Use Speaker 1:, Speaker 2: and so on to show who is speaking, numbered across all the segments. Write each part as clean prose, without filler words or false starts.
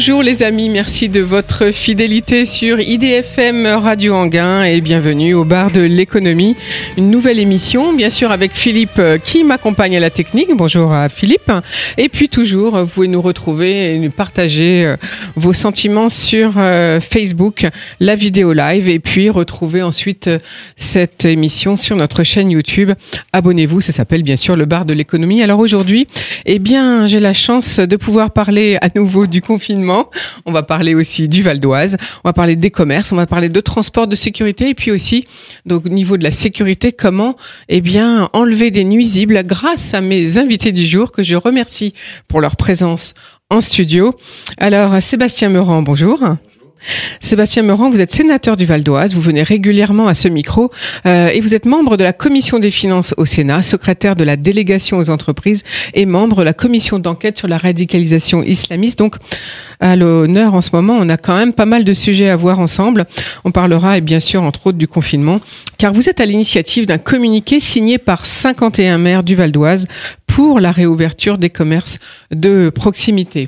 Speaker 1: Bonjour les amis, merci de votre fidélité sur IDFM Radio Anguin et bienvenue au bar de l'économie. Une nouvelle émission, bien sûr avec Philippe qui m'accompagne à la technique. Bonjour à Philippe. Et puis toujours, vous pouvez nous retrouver et nous partager vos sentiments sur Facebook, la vidéo live et puis retrouver ensuite cette émission sur notre chaîne YouTube. Abonnez-vous, ça s'appelle bien sûr le bar de l'économie. Alors aujourd'hui, eh bien, j'ai la chance de pouvoir parler à nouveau du confinement. On va parler aussi du Val d'Oise. On va parler des commerces. On va parler de transport, de sécurité. Et puis aussi, donc, au niveau de la sécurité, comment, eh bien, enlever des nuisibles grâce à mes invités du jour que je remercie pour leur présence en studio. Alors, Sébastien Meurant, bonjour. Sébastien Meurant, vous êtes sénateur du Val d'Oise, vous venez régulièrement à ce micro et vous êtes membre de la Commission des finances au Sénat, secrétaire de la délégation aux entreprises et membre de la commission d'enquête sur la radicalisation islamiste. Donc, à l'honneur en ce moment, on a quand même pas mal de sujets à voir ensemble. On parlera et bien sûr entre autres du confinement, car vous êtes à l'initiative d'un communiqué signé par 51 maires du Val d'Oise pour la réouverture des commerces de proximité.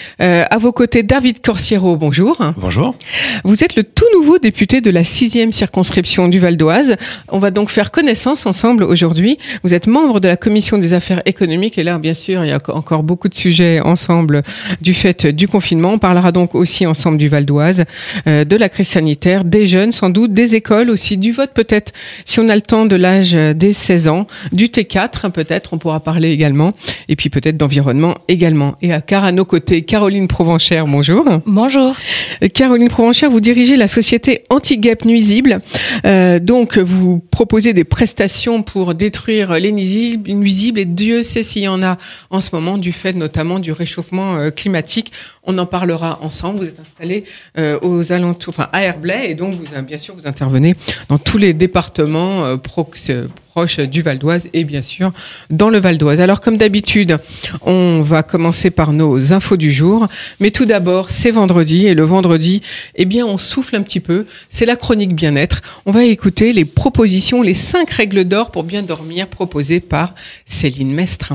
Speaker 1: À vos côtés, David Corsiero, bonjour.
Speaker 2: Bonjour.
Speaker 1: Vous êtes le tout nouveau député de la 6e circonscription du Val d'Oise. On va donc faire connaissance ensemble aujourd'hui. Vous êtes membre de la commission des affaires économiques et là, bien sûr, il y a encore beaucoup de sujets ensemble du fait du confinement. On parlera donc aussi ensemble du Val d'Oise, de la crise sanitaire, des jeunes sans doute, des écoles aussi, du vote peut-être, si on a le temps, de l'âge des 16 ans, du T4 peut-être, on pourra parler également, et puis peut-être d'environnement également. Et car à nos côtés, Caroline Provenchère, bonjour.
Speaker 3: Bonjour.
Speaker 1: Caroline Provenchère, vous dirigez la société Anti-Guêpes Nuisibles. Donc, vous proposez des prestations pour détruire les nuisibles et Dieu sait s'il y en a en ce moment du fait notamment du réchauffement climatique. On en parlera ensemble. Vous êtes installé aux alentours, enfin à Herblay, et donc bien sûr vous intervenez dans tous les départements proches du Val d'Oise et bien sûr dans le Val d'Oise. Alors comme d'habitude, on va commencer par nos infos du jour, mais tout d'abord c'est vendredi et le vendredi, eh bien on souffle un petit peu. C'est la chronique bien-être. On va écouter les propositions, les 5 règles d'or pour bien dormir proposées par Céline Mestre.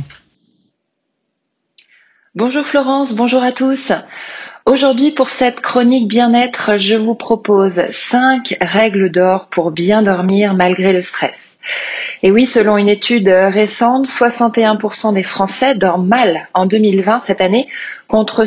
Speaker 3: Bonjour Florence, bonjour à tous. Aujourd'hui, pour cette chronique bien-être, je vous propose 5 règles d'or pour bien dormir malgré le stress. Et oui, selon une étude récente, 61% des Français dorment mal en 2020, cette année, contre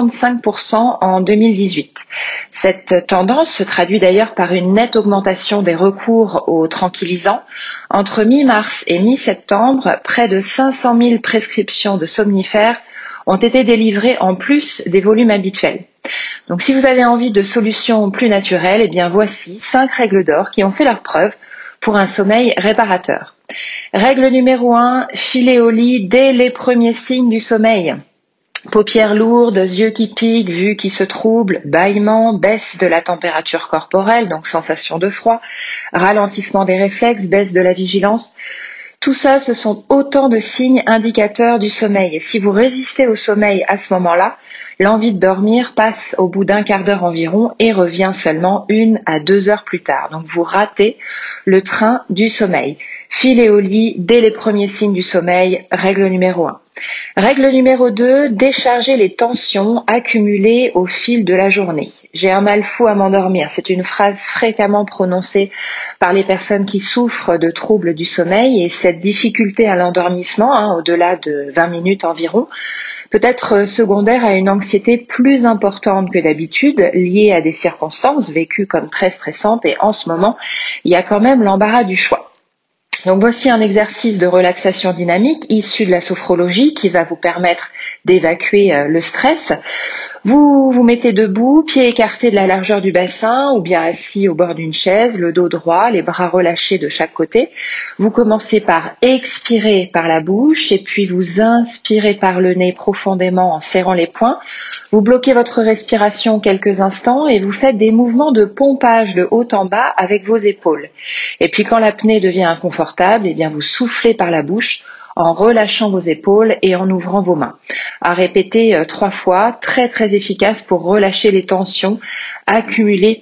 Speaker 3: 55% en 2018. Cette tendance se traduit d'ailleurs par une nette augmentation des recours aux tranquillisants. Entre mi-mars et mi-septembre, près de 500 000 prescriptions de somnifères ont été délivrés en plus des volumes habituels. Donc si vous avez envie de solutions plus naturelles, eh bien voici 5 règles d'or qui ont fait leur preuve pour un sommeil réparateur. Règle numéro 1, filer au lit dès les premiers signes du sommeil. Paupières lourdes, yeux qui piquent, vue qui se trouble, bâillement, baisse de la température corporelle, donc sensation de froid, ralentissement des réflexes, baisse de la vigilance. Tout ça, ce sont autant de signes indicateurs du sommeil. Et si vous résistez au sommeil à ce moment-là, l'envie de dormir passe au bout d'un quart d'heure environ et revient seulement 1 à 2 heures plus tard. Donc vous ratez le train du sommeil. Filez au lit dès les premiers signes du sommeil, règle numéro 1. Règle numéro 2, décharger les tensions accumulées au fil de la journée. J'ai un mal fou à m'endormir. C'est une phrase fréquemment prononcée par les personnes qui souffrent de troubles du sommeil et cette difficulté à l'endormissement, au-delà de 20 minutes environ, peut être secondaire à une anxiété plus importante que d'habitude, liée à des circonstances vécues comme très stressantes et en ce moment, il y a quand même l'embarras du choix. Donc voici un exercice de relaxation dynamique issu de la sophrologie qui va vous permettre d'évacuer le stress. Vous vous mettez debout, pieds écartés de la largeur du bassin ou bien assis au bord d'une chaise, le dos droit, les bras relâchés de chaque côté. Vous commencez par expirer par la bouche et puis vous inspirez par le nez profondément en serrant les poings. Vous bloquez votre respiration quelques instants et vous faites des mouvements de pompage de haut en bas avec vos épaules. Et puis quand l'apnée devient inconfortable, eh bien vous soufflez par la bouche en relâchant vos épaules et en ouvrant vos mains. À répéter 3 fois, très très efficace pour relâcher les tensions accumulées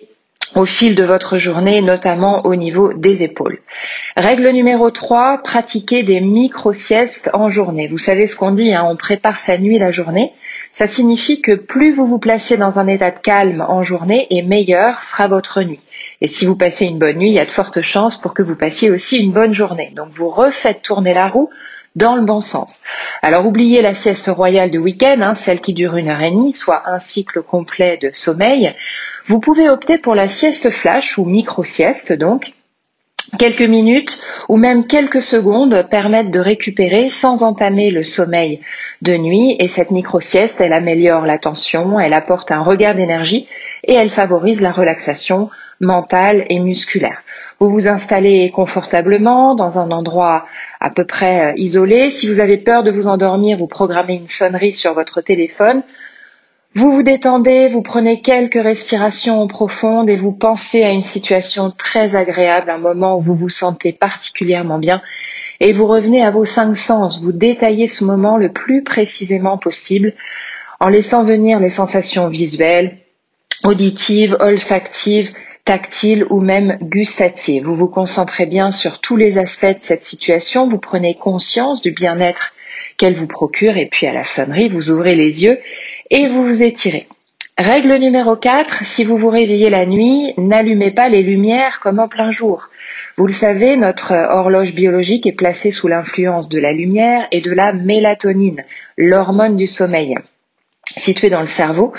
Speaker 3: au fil de votre journée, notamment au niveau des épaules. Règle numéro 3, pratiquez des micro-siestes en journée. Vous savez ce qu'on dit, on prépare sa nuit la journée. Ça signifie que plus vous vous placez dans un état de calme en journée, et meilleure sera votre nuit. Et si vous passez une bonne nuit, il y a de fortes chances pour que vous passiez aussi une bonne journée. Donc vous refaites tourner la roue dans le bon sens. Alors oubliez la sieste royale de week-end, celle qui dure 1h30, soit un cycle complet de sommeil. Vous pouvez opter pour la sieste flash ou micro-sieste donc. Quelques minutes ou même quelques secondes permettent de récupérer sans entamer le sommeil de nuit, et cette micro-sieste, elle améliore l'attention, elle apporte un regain d'énergie et elle favorise la relaxation mentale et musculaire. Vous vous installez confortablement dans un endroit à peu près isolé. Si vous avez peur de vous endormir, vous programmez une sonnerie sur votre téléphone. Vous vous détendez, vous prenez quelques respirations profondes et vous pensez à une situation très agréable, un moment où vous vous sentez particulièrement bien, et vous revenez à vos 5 sens. Vous détaillez ce moment le plus précisément possible en laissant venir les sensations visuelles, auditives, olfactives, tactiles ou même gustatives. Vous vous concentrez bien sur tous les aspects de cette situation, vous prenez conscience du bien-être qu'elle vous procure, et puis à la sonnerie, vous ouvrez les yeux et vous vous étirez. Règle numéro 4, si vous vous réveillez la nuit, n'allumez pas les lumières comme en plein jour. Vous le savez, notre horloge biologique est placée sous l'influence de la lumière et de la mélatonine, l'hormone du sommeil, située dans le cerveau,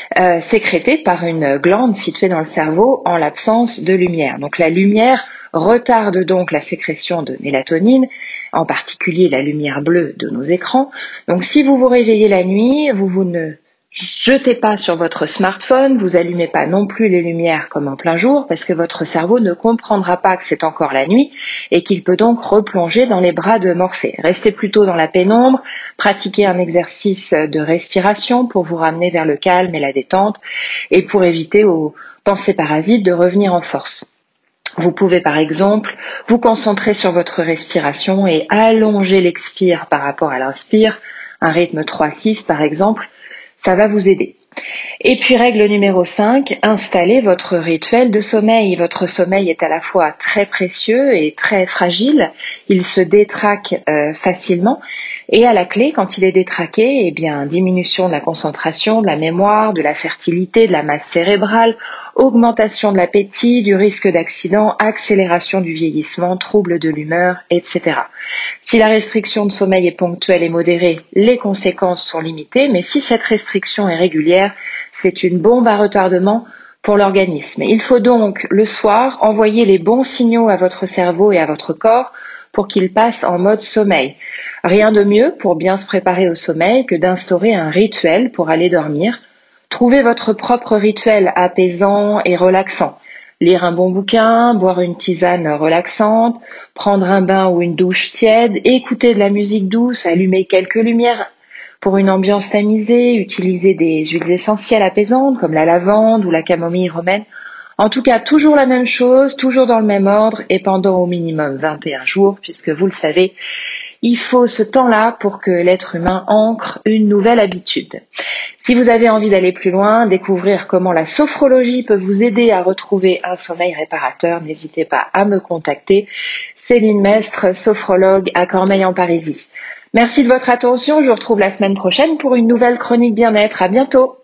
Speaker 3: sécrétée par une glande située dans le cerveau en l'absence de lumière. Donc la lumière retarde donc la sécrétion de mélatonine, en particulier la lumière bleue de nos écrans. Donc si vous vous réveillez la nuit, vous ne jetez pas sur votre smartphone, vous allumez pas non plus les lumières comme en plein jour, parce que votre cerveau ne comprendra pas que c'est encore la nuit et qu'il peut donc replonger dans les bras de Morphée. Restez plutôt dans la pénombre, pratiquez un exercice de respiration pour vous ramener vers le calme et la détente, et pour éviter aux pensées parasites de revenir en force. Vous pouvez par exemple vous concentrer sur votre respiration et allonger l'expire par rapport à l'inspire, un rythme 3-6 par exemple, ça va vous aider. Et puis règle numéro 5, installez votre rituel de sommeil. Votre sommeil est à la fois très précieux et très fragile, il se détraque facilement, et à la clé, quand il est détraqué, diminution de la concentration, de la mémoire, de la fertilité, de la masse cérébrale, augmentation de l'appétit, du risque d'accident, accélération du vieillissement, troubles de l'humeur, etc. Si la restriction de sommeil est ponctuelle et modérée, les conséquences sont limitées, mais si cette restriction est régulière, c'est une bombe à retardement pour l'organisme. Il faut donc, le soir, envoyer les bons signaux à votre cerveau et à votre corps pour qu'il passe en mode sommeil. Rien de mieux pour bien se préparer au sommeil que d'instaurer un rituel pour aller dormir. Trouvez votre propre rituel apaisant et relaxant. Lire un bon bouquin, boire une tisane relaxante, prendre un bain ou une douche tiède, écouter de la musique douce, allumer quelques lumières pour une ambiance tamisée, utiliser des huiles essentielles apaisantes comme la lavande ou la camomille romaine. En tout cas, toujours la même chose, toujours dans le même ordre et pendant au minimum 21 jours, puisque vous le savez, il faut ce temps-là pour que l'être humain ancre une nouvelle habitude. Si vous avez envie d'aller plus loin, découvrir comment la sophrologie peut vous aider à retrouver un sommeil réparateur, n'hésitez pas à me contacter. Céline Mestre, sophrologue à Cormeilles-en-Parisis. Merci de votre attention, je vous retrouve la semaine prochaine pour une nouvelle chronique bien-être. À bientôt.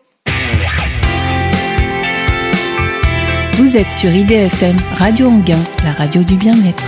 Speaker 2: Vous êtes sur IDFM Radio Anguin, la radio du bien-être.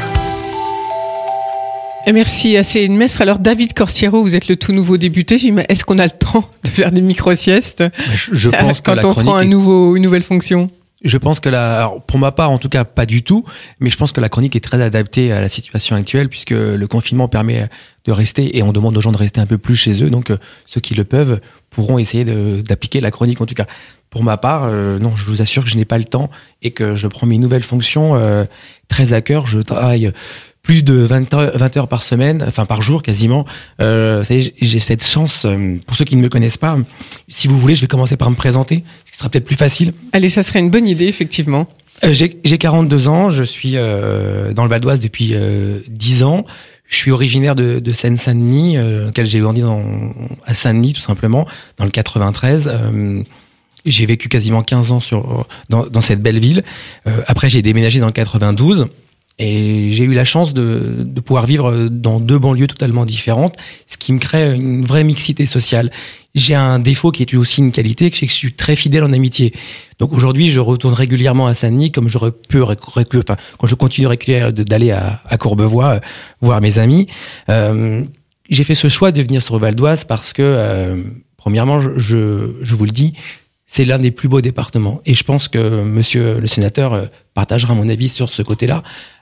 Speaker 1: Et merci à Céline Mestre. Alors David Corsiero, vous êtes le tout nouveau débuté. Est-ce qu'on a le temps de faire des micro-siestes
Speaker 4: Je pense que
Speaker 1: quand on prend une nouvelle fonction?
Speaker 4: Je pense que alors pour ma part, en tout cas, pas du tout. Mais je pense que la chronique est très adaptée à la situation actuelle, puisque le confinement permet de rester, et on demande aux gens de rester un peu plus chez eux. Donc, ceux qui le peuvent pourront essayer d'appliquer la chronique, en tout cas. Pour ma part, non, je vous assure que je n'ai pas le temps et que je prends mes nouvelles fonctions très à cœur. Je travaille plus de 20 heures par semaine, enfin par jour quasiment. Vous savez, j'ai cette chance, pour ceux qui ne me connaissent pas, si vous voulez, je vais commencer par me présenter, ce qui sera peut-être plus facile.
Speaker 1: Allez, ça serait une bonne idée, effectivement.
Speaker 4: J'ai 42 ans, je suis dans le Val d'Oise depuis 10 ans. Je suis originaire de Seine-Saint-Denis, lequel j'ai grandi à Saint-Denis tout simplement, dans le 93. J'ai vécu quasiment 15 ans dans cette belle ville. Après, j'ai déménagé dans le 92 et j'ai eu la chance de pouvoir vivre dans 2 banlieues totalement différentes, ce qui me crée une vraie mixité sociale. J'ai un défaut qui est aussi une qualité, que je suis très fidèle en amitié. Donc aujourd'hui, je retourne régulièrement à Saint-Denis, comme j'aurais pu, quand je continue d'aller à Courbevoie voir mes amis. J'ai fait ce choix de venir sur Val d'Oise parce que, premièrement, je vous le dis, c'est l'un des plus beaux départements. Et je pense que monsieur le sénateur partagera mon avis sur ce côté-là.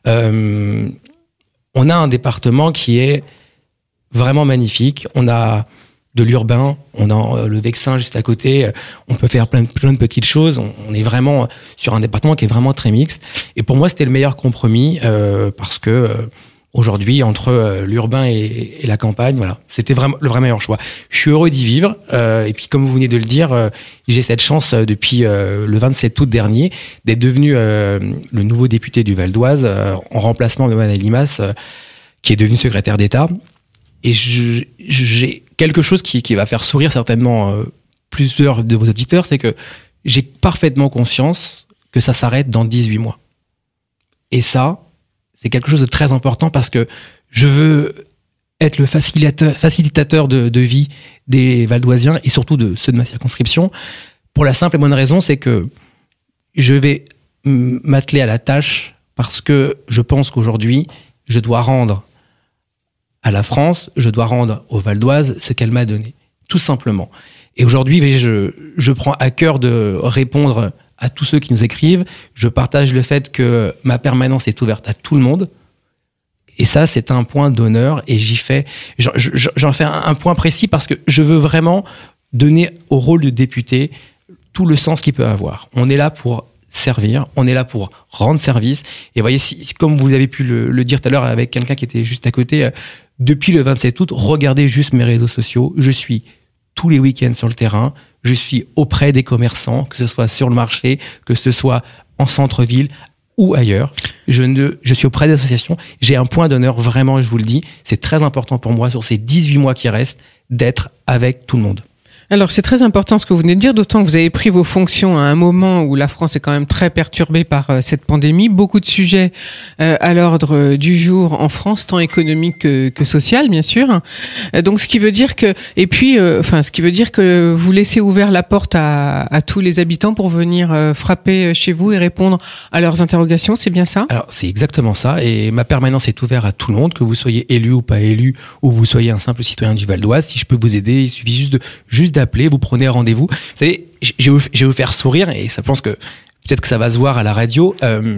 Speaker 4: On a un département qui est vraiment magnifique. On a de l'urbain, on a le Vexin juste à côté. On peut faire plein de petites choses. On est vraiment sur un département qui est vraiment très mixte. Et pour moi, c'était le meilleur compromis parce que aujourd'hui, entre l'urbain et la campagne, voilà, c'était vraiment le vrai meilleur choix. Je suis heureux d'y vivre. Et puis, comme vous venez de le dire, j'ai cette chance depuis le 27 août dernier d'être devenu le nouveau député du Val d'Oise en remplacement de Manuel Limas, qui est devenu secrétaire d'État. Et j'ai quelque chose qui va faire sourire certainement plusieurs de vos auditeurs, c'est que j'ai parfaitement conscience que ça s'arrête dans 18 mois. Et ça, c'est quelque chose de très important parce que je veux être le facilitateur de vie des Valdoisiens et surtout de ceux de ma circonscription, pour la simple et bonne raison, c'est que je vais m'atteler à la tâche parce que je pense qu'aujourd'hui, je dois rendre à la France, je dois rendre au Val d'Oise ce qu'elle m'a donné, tout simplement. Et aujourd'hui, je prends à cœur de répondre à tous ceux qui nous écrivent. Je partage le fait que ma permanence est ouverte à tout le monde. Et ça, c'est un point d'honneur. Et j'en fais un point précis parce que je veux vraiment donner au rôle de député tout le sens qu'il peut avoir. On est là pour servir, on est là pour rendre service. Et voyez, comme vous avez pu le dire tout à l'heure avec quelqu'un qui était juste à côté, depuis le 27 août, regardez juste mes réseaux sociaux. Je suis tous les week-ends sur le terrain. Je suis auprès des commerçants, que ce soit sur le marché, que ce soit en centre-ville ou ailleurs. Je suis auprès des associations. J'ai un point d'honneur, vraiment, je vous le dis. C'est très important pour moi, sur ces 18 mois qui restent, d'être avec tout le monde.
Speaker 1: Alors, c'est très important ce que vous venez de dire, d'autant que vous avez pris vos fonctions à un moment où la France est quand même très perturbée par cette pandémie. Beaucoup de sujets à l'ordre du jour en France, tant économique que social, bien sûr. Donc, ce qui veut dire que, ce qui veut dire que vous laissez ouvert la porte à tous les habitants pour venir frapper chez vous et répondre à leurs interrogations. C'est bien ça?
Speaker 4: Alors, c'est exactement ça. Et ma permanence est ouverte à tout le monde, que vous soyez élu ou pas élu, ou vous soyez un simple citoyen du Val d'Oise. Si je peux vous aider, il suffit juste d'appeler, vous prenez rendez-vous. Vous savez, je vais vous faire sourire et ça pense que peut-être que ça va se voir à la radio.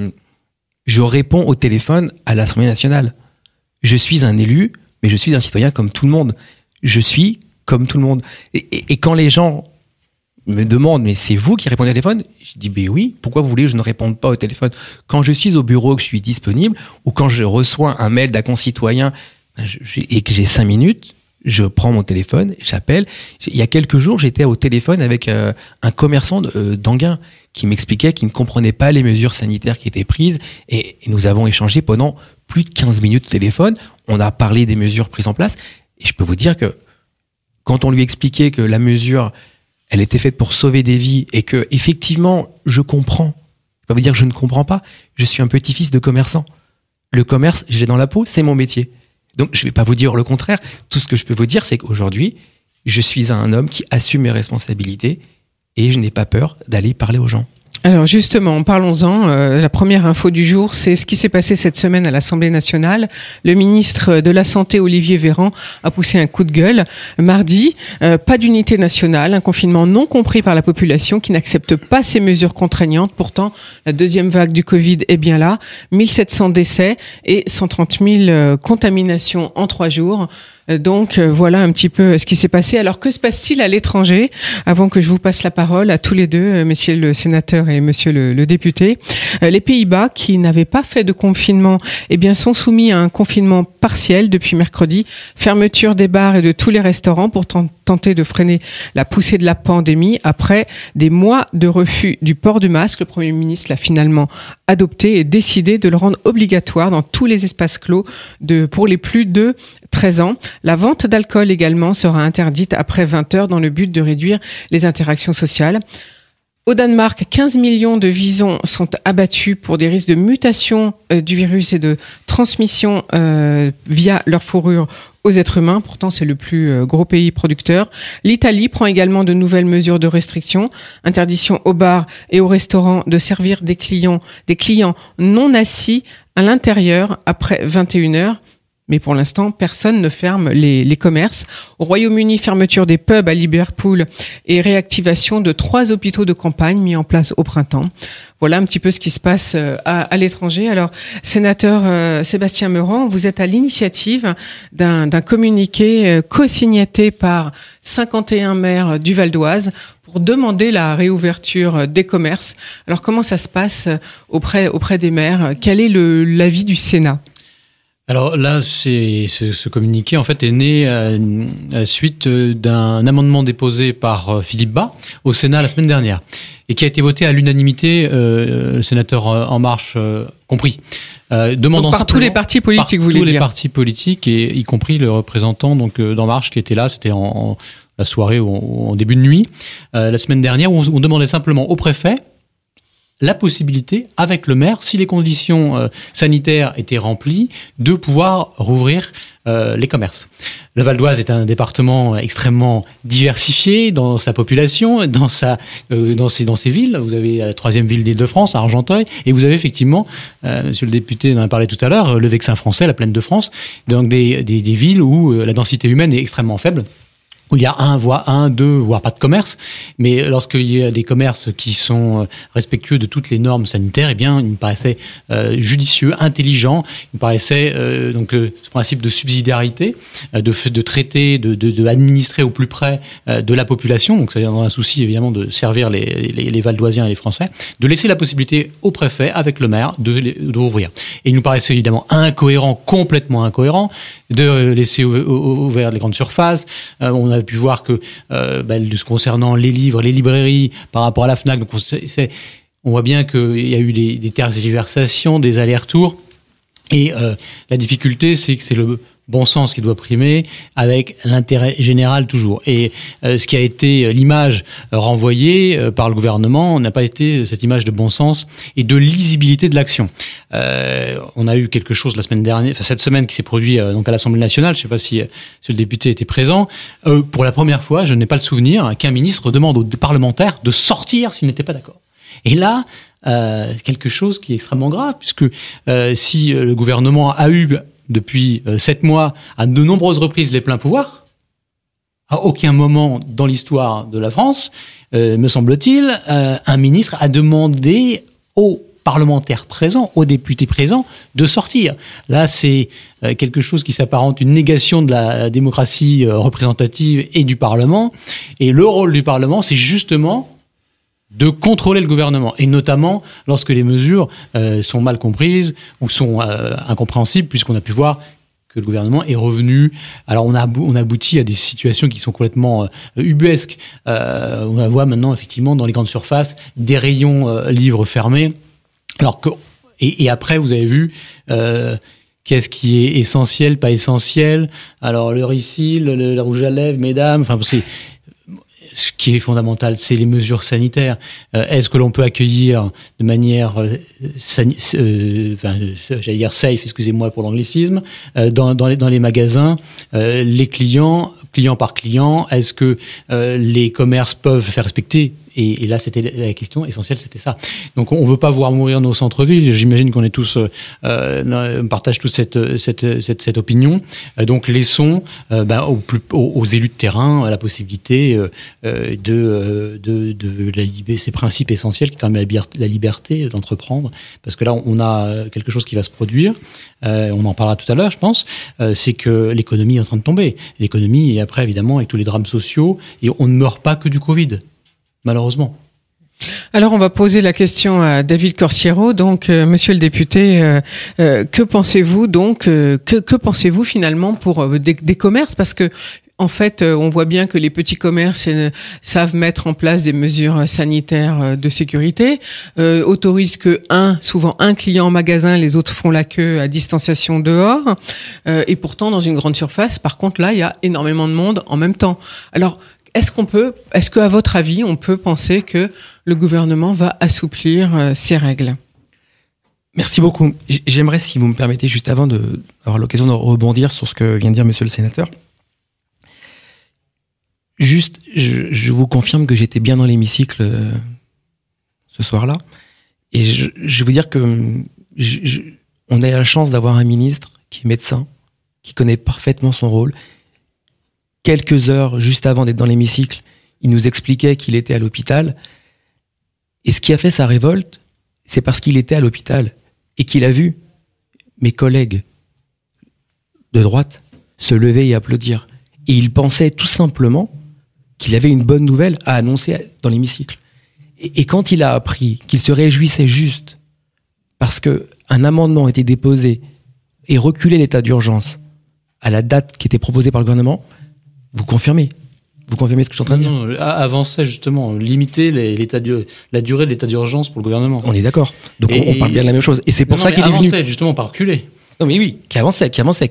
Speaker 4: Je réponds au téléphone à l'Assemblée nationale. Je suis un élu, mais je suis un citoyen comme tout le monde. Je suis comme tout le monde. Et quand les gens me demandent, mais c'est vous qui répondez au téléphone? Je dis, ben oui, pourquoi vous voulez que je ne réponde pas au téléphone? Quand je suis au bureau, que je suis disponible, ou quand je reçois un mail d'un concitoyen et que j'ai 5 minutes, je prends mon téléphone, j'appelle. Il y a quelques jours, j'étais au téléphone avec un commerçant d'Anguin qui m'expliquait qu'il ne comprenait pas les mesures sanitaires qui étaient prises. Et nous avons échangé pendant plus de 15 minutes au téléphone. On a parlé des mesures prises en place. Et je peux vous dire que quand on lui expliquait que la mesure, elle était faite pour sauver des vies et que, effectivement, je comprends. Je peux vous dire que je ne comprends pas. Je suis un petit-fils de commerçant. Le commerce, j'ai dans la peau, c'est mon métier. Donc, je ne vais pas vous dire le contraire. Tout ce que je peux vous dire, c'est qu'aujourd'hui, je suis un homme qui assume mes responsabilités et je n'ai pas peur d'aller parler aux gens.
Speaker 1: Alors justement, parlons-en. La première info du jour, c'est ce qui s'est passé cette semaine à l'Assemblée nationale. Le ministre de la Santé, Olivier Véran, a poussé un coup de gueule. Mardi, pas d'unité nationale, un confinement non compris par la population qui n'accepte pas ces mesures contraignantes. Pourtant, la deuxième vague du Covid est bien là. 1700 décès et 130 000 contaminations en 3 jours. Donc voilà un petit peu ce qui s'est passé. Alors que se passe-t-il à l'étranger? Avant que je vous passe la parole à tous les deux, messieurs le sénateur et monsieur le député, les Pays-Bas qui n'avaient pas fait de confinement, sont soumis à un confinement partiel depuis mercredi. Fermeture des bars et de tous les restaurants pour tenter de freiner la poussée de la pandémie. Après des mois de refus du port du masque, le Premier ministre l'a finalement adopté et décidé de le rendre obligatoire dans tous les espaces clos pour les plus de 13 ans. La vente d'alcool également sera interdite après 20 heures dans le but de réduire les interactions sociales. Au Danemark, 15 millions de visons sont abattus pour des risques de mutation du virus et de transmission via leur fourrure aux êtres humains. Pourtant, c'est le plus gros pays producteur. L'Italie prend également de nouvelles mesures de restriction. Interdiction aux bars et aux restaurants de servir des clients non assis à l'intérieur après 21h. Mais pour l'instant, personne ne ferme les commerces. Au Royaume-Uni, fermeture des pubs à Liverpool et réactivation de 3 hôpitaux de campagne mis en place au printemps. Voilà un petit peu ce qui se passe à l'étranger. Alors, sénateur Sébastien Meurant, vous êtes à l'initiative d'un communiqué co-signaté par 51 maires du Val d'Oise pour demander la réouverture des commerces. Alors, comment ça se passe auprès des maires? Quel est l'avis du Sénat?
Speaker 5: Alors là, ce communiqué en fait est né à la suite d'un amendement déposé par Philippe Bas au Sénat la semaine dernière et qui a été voté à l'unanimité, le sénateur En Marche compris. Demandant
Speaker 1: donc par tous les partis politiques, vous voulez dire?
Speaker 5: Tous les partis politiques et y compris le représentant donc d'En Marche qui était là, c'était en la soirée ou en début de nuit la semaine dernière où on demandait simplement au préfet la possibilité, avec le maire, si les conditions sanitaires étaient remplies, de pouvoir rouvrir les commerces. Le Val d'Oise est un département extrêmement diversifié dans sa population, dans ses villes. Vous avez la 3e ville d'Île-de-France, à Argenteuil, et vous avez effectivement, monsieur le député en a parlé tout à l'heure, le Vexin français, la Plaine de France, donc des villes où la densité humaine est extrêmement faible, où il y a 1, 2, voire pas de commerce. Mais lorsqu'il y a des commerces qui sont respectueux de toutes les normes sanitaires, eh bien, il me paraissait judicieux, intelligent. Il me paraissait donc ce principe de subsidiarité, de traiter, de administrer au plus près de la population. Donc, c'est dans un souci évidemment de servir les Valdoisiens et les Français, de laisser la possibilité au préfet, avec le maire, de rouvrir. Et il nous paraissait évidemment complètement incohérent, de laisser ouvert les grandes surfaces. On a pu voir que concernant les livres, les librairies, par rapport à la FNAC, donc on voit bien qu'il y a eu des tergiversations, des allers-retours. Et la difficulté, c'est que c'est le bon sens qui doit primer, avec l'intérêt général toujours. Et ce qui a été l'image renvoyée par le gouvernement n'a pas été cette image de bon sens et de lisibilité de l'action. On a eu quelque chose la semaine dernière, cette semaine, qui s'est produit donc à l'Assemblée nationale. Je ne sais pas si le député était présent. Pour la première fois, je n'ai pas le souvenir qu'un ministre demande aux parlementaires de sortir s'ils n'étaient pas d'accord. Et là, quelque chose qui est extrêmement grave, puisque si le gouvernement a eu depuis 7 mois, à de nombreuses reprises, les pleins pouvoirs, à aucun moment dans l'histoire de la France, me semble-t-il, un ministre a demandé aux parlementaires présents, aux députés présents, de sortir. Là, c'est quelque chose qui s'apparente une négation de la démocratie représentative et du Parlement. Et le rôle du Parlement, c'est justement de contrôler le gouvernement, et notamment lorsque les mesures sont mal comprises ou sont incompréhensibles, puisqu'on a pu voir que le gouvernement est revenu. Alors on aboutit à des situations qui sont complètement ubuesques. On voit maintenant effectivement dans les grandes surfaces des rayons livres fermés. Alors que et après vous avez vu qu'est-ce qui est essentiel, pas essentiel. Alors le Ricyl, le rouge à lèvres, mesdames, enfin c'est ce qui est fondamental, c'est les mesures sanitaires. Est-ce que l'on peut accueillir de manière, j'allais dire safe, excusez-moi pour l'anglicisme, dans les magasins, les clients par client? Est-ce que les commerces peuvent faire respecter? Et là, c'était la question essentielle, c'était ça. Donc, on veut pas voir mourir nos centres-villes. J'imagine qu'on est tous, on partage tous cette opinion. Donc, laissons aux élus de terrain la possibilité de ces principes essentiels, qui est quand même la liberté d'entreprendre. Parce que là, on a quelque chose qui va se produire. On en parlera tout à l'heure, je pense. C'est que l'économie est en train de tomber. L'économie, et après, évidemment, avec tous les drames sociaux, et on ne meurt pas que du Covid. Malheureusement.
Speaker 1: Alors, on va poser la question à David Corsiero. Donc, monsieur le député, que pensez-vous donc, que pensez-vous finalement pour des commerces? Parce que, en fait, on voit bien que les petits commerces savent mettre en place des mesures sanitaires de sécurité, autorisent que souvent un client en magasin, les autres font la queue à distanciation dehors. Et pourtant, dans une grande surface, par contre, là, il y a énormément de monde en même temps. Alors, est-ce qu'à votre avis, on peut penser que le gouvernement va assouplir ces règles?
Speaker 4: Merci beaucoup. J'aimerais, si vous me permettez, juste avant d'avoir l'occasion de rebondir sur ce que vient de dire monsieur le sénateur. Juste, je vous confirme que j'étais bien dans l'hémicycle ce soir-là. Et je vais vous dire que on a la chance d'avoir un ministre qui est médecin, qui connaît parfaitement son rôle. Quelques heures juste avant d'être dans l'hémicycle, il nous expliquait qu'il était à l'hôpital. Et ce qui a fait sa révolte, c'est parce qu'il était à l'hôpital et qu'il a vu mes collègues de droite se lever et applaudir. Et il pensait tout simplement qu'il avait une bonne nouvelle à annoncer dans l'hémicycle. Et quand il a appris qu'il se réjouissait juste parce qu'un amendement était déposé et reculait l'état d'urgence à la date qui était proposée par le gouvernement, vous confirmez ce que je suis en train de dire?
Speaker 5: Non, avançait justement, limiter la durée de l'état d'urgence pour le gouvernement.
Speaker 4: On est d'accord. Donc on parle bien de la même chose. Et c'est pour ça qu'il est venu.
Speaker 5: Avançait justement par reculer.
Speaker 4: Non mais oui, qui avançait,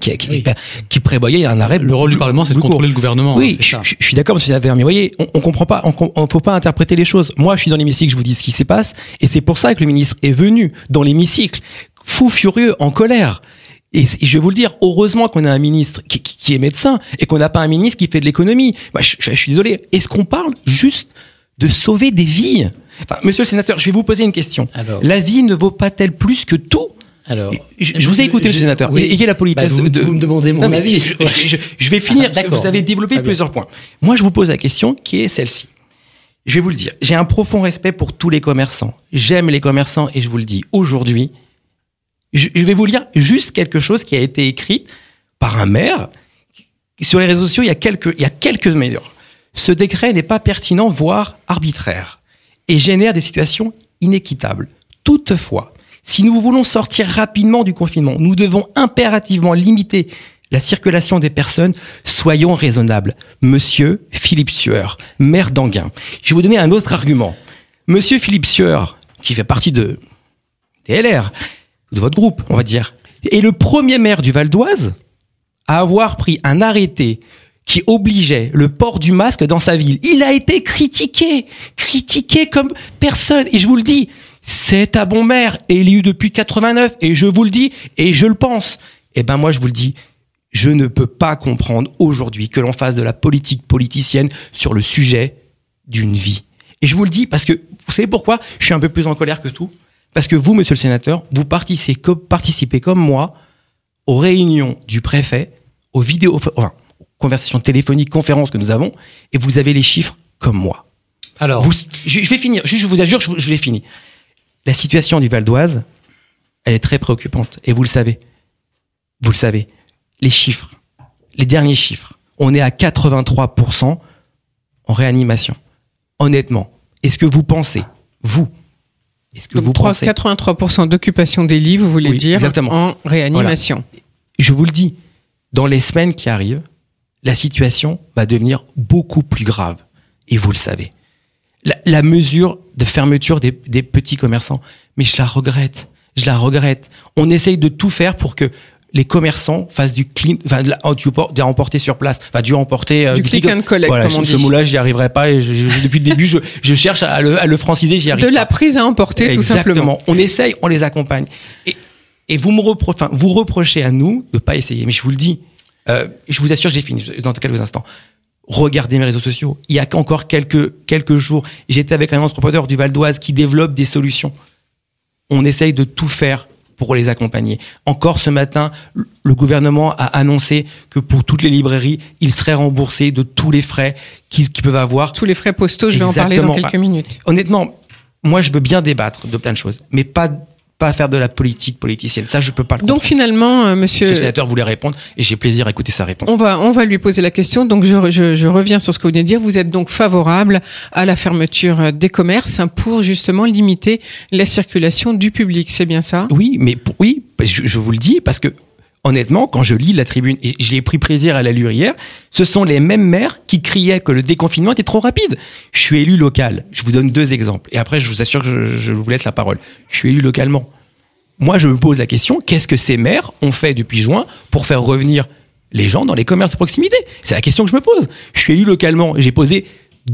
Speaker 4: qui prévoyait un arrêt.
Speaker 5: Le rôle du Parlement, c'est de contrôler le gouvernement.
Speaker 4: Oui, je suis d'accord, monsieur le sénateur, mais vous voyez, on comprend pas, on faut pas interpréter les choses. Moi, je suis dans l'hémicycle, je vous dis ce qui se passe, et c'est pour ça que le ministre est venu dans l'hémicycle, fou furieux, en colère. Et je vais vous le dire, heureusement qu'on a un ministre qui est médecin et qu'on n'a pas un ministre qui fait de l'économie. Bah, je suis désolé. Est-ce qu'on parle juste de sauver des vies? Enfin, monsieur le sénateur, je vais vous poser une question. Alors, la vie ne vaut pas-t-elle plus que tout?
Speaker 5: Alors,
Speaker 4: je vous ai écouté, monsieur le sénateur.
Speaker 5: Oui.
Speaker 4: Ayez la politesse
Speaker 5: vous me demandez mon avis.
Speaker 4: Je vais finir parce que vous avez développé plusieurs points. Moi, je vous pose la question qui est celle-ci. Je vais vous le dire. J'ai un profond respect pour tous les commerçants. J'aime les commerçants et je vous le dis aujourd'hui. Je vais vous lire juste quelque chose qui a été écrit par un maire sur les réseaux sociaux il y a quelques mesures. Ce décret n'est pas pertinent, voire arbitraire, et génère des situations inéquitables. Toutefois, si nous voulons sortir rapidement du confinement, nous devons impérativement limiter la circulation des personnes. Soyons raisonnables. Monsieur Philippe Sueur, maire d'Enghien. Je vais vous donner un autre argument. Monsieur Philippe Sueur, qui fait partie de LR, de votre groupe, on va dire, est le premier maire du Val d'Oise à avoir pris un arrêté qui obligeait le port du masque dans sa ville. Il a été critiqué comme personne. Et je vous le dis, c'est un bon maire, élu depuis 89, et je vous le dis, et je le pense. Eh ben moi, je vous le dis, je ne peux pas comprendre aujourd'hui que l'on fasse de la politique politicienne sur le sujet d'une vie. Et je vous le dis parce que, vous savez pourquoi je suis un peu plus en colère que tout? Parce que vous, monsieur le sénateur, vous participez comme moi aux réunions du préfet, aux conversations téléphoniques, conférences que nous avons, et vous avez les chiffres comme moi.
Speaker 5: Alors,
Speaker 4: je vais finir. Je vous assure, je vais finir. La situation du Val d'Oise, elle est très préoccupante, et vous le savez. Vous le savez. Les chiffres, les derniers chiffres, on est à 83% en réanimation. Honnêtement, est-ce que vous pensez, est-ce que
Speaker 1: donc
Speaker 4: vous pensez
Speaker 1: 83% d'occupation des lits, vous voulez dire, exactement, en réanimation.
Speaker 4: Voilà. Je vous le dis, dans les semaines qui arrivent, la situation va devenir beaucoup plus grave. Et vous le savez. La mesure de fermeture des petits commerçants, mais je la regrette. On essaye de tout faire pour que les commerçants fassent du clean, du emporter sur place, du emporter
Speaker 1: du click and collect,
Speaker 4: voilà,
Speaker 1: comme on dit.
Speaker 4: Ce mot-là, j'y arriverai pas. Et depuis le début, je cherche à le franciser, j'y arrive pas.
Speaker 1: De la prise à emporter,
Speaker 4: exactement.
Speaker 1: Tout simplement.
Speaker 4: On essaye, on les accompagne. Et vous reprochez à nous de pas essayer. Mais je vous le dis, je vous assure, j'ai fini dans quelques instants. Regardez mes réseaux sociaux. Il y a encore quelques jours, j'étais avec un entrepreneur du Val d'Oise qui développe des solutions. On essaye de tout faire pour les accompagner. Encore ce matin, le gouvernement a annoncé que pour toutes les librairies, ils seraient remboursés de tous les frais qu'ils peuvent avoir.
Speaker 1: Tous les frais postaux, je vais en parler dans quelques minutes.
Speaker 4: Honnêtement, moi je veux bien débattre de plein de choses, mais pas faire de la politique politicienne. Ça, je peux pas le comprendre.
Speaker 1: Donc finalement, monsieur
Speaker 4: le sénateur voulait répondre et j'ai plaisir à écouter sa réponse.
Speaker 1: On va lui poser la question. Donc je reviens sur ce que vous venez de dire. Vous êtes donc favorable à la fermeture des commerces pour justement limiter la circulation du public, c'est bien ça?
Speaker 4: Oui, mais je vous le dis parce que honnêtement, quand je lis la tribune, et j'ai pris plaisir à la lire hier, ce sont les mêmes maires qui criaient que le déconfinement était trop rapide. Je suis élu local. Je vous donne 2 exemples. Et après, je vous assure que je vous laisse la parole. Je suis élu localement. Moi, je me pose la question, qu'est-ce que ces maires ont fait depuis juin pour faire revenir les gens dans les commerces de proximité? C'est la question que je me pose. Je suis élu localement, j'ai posé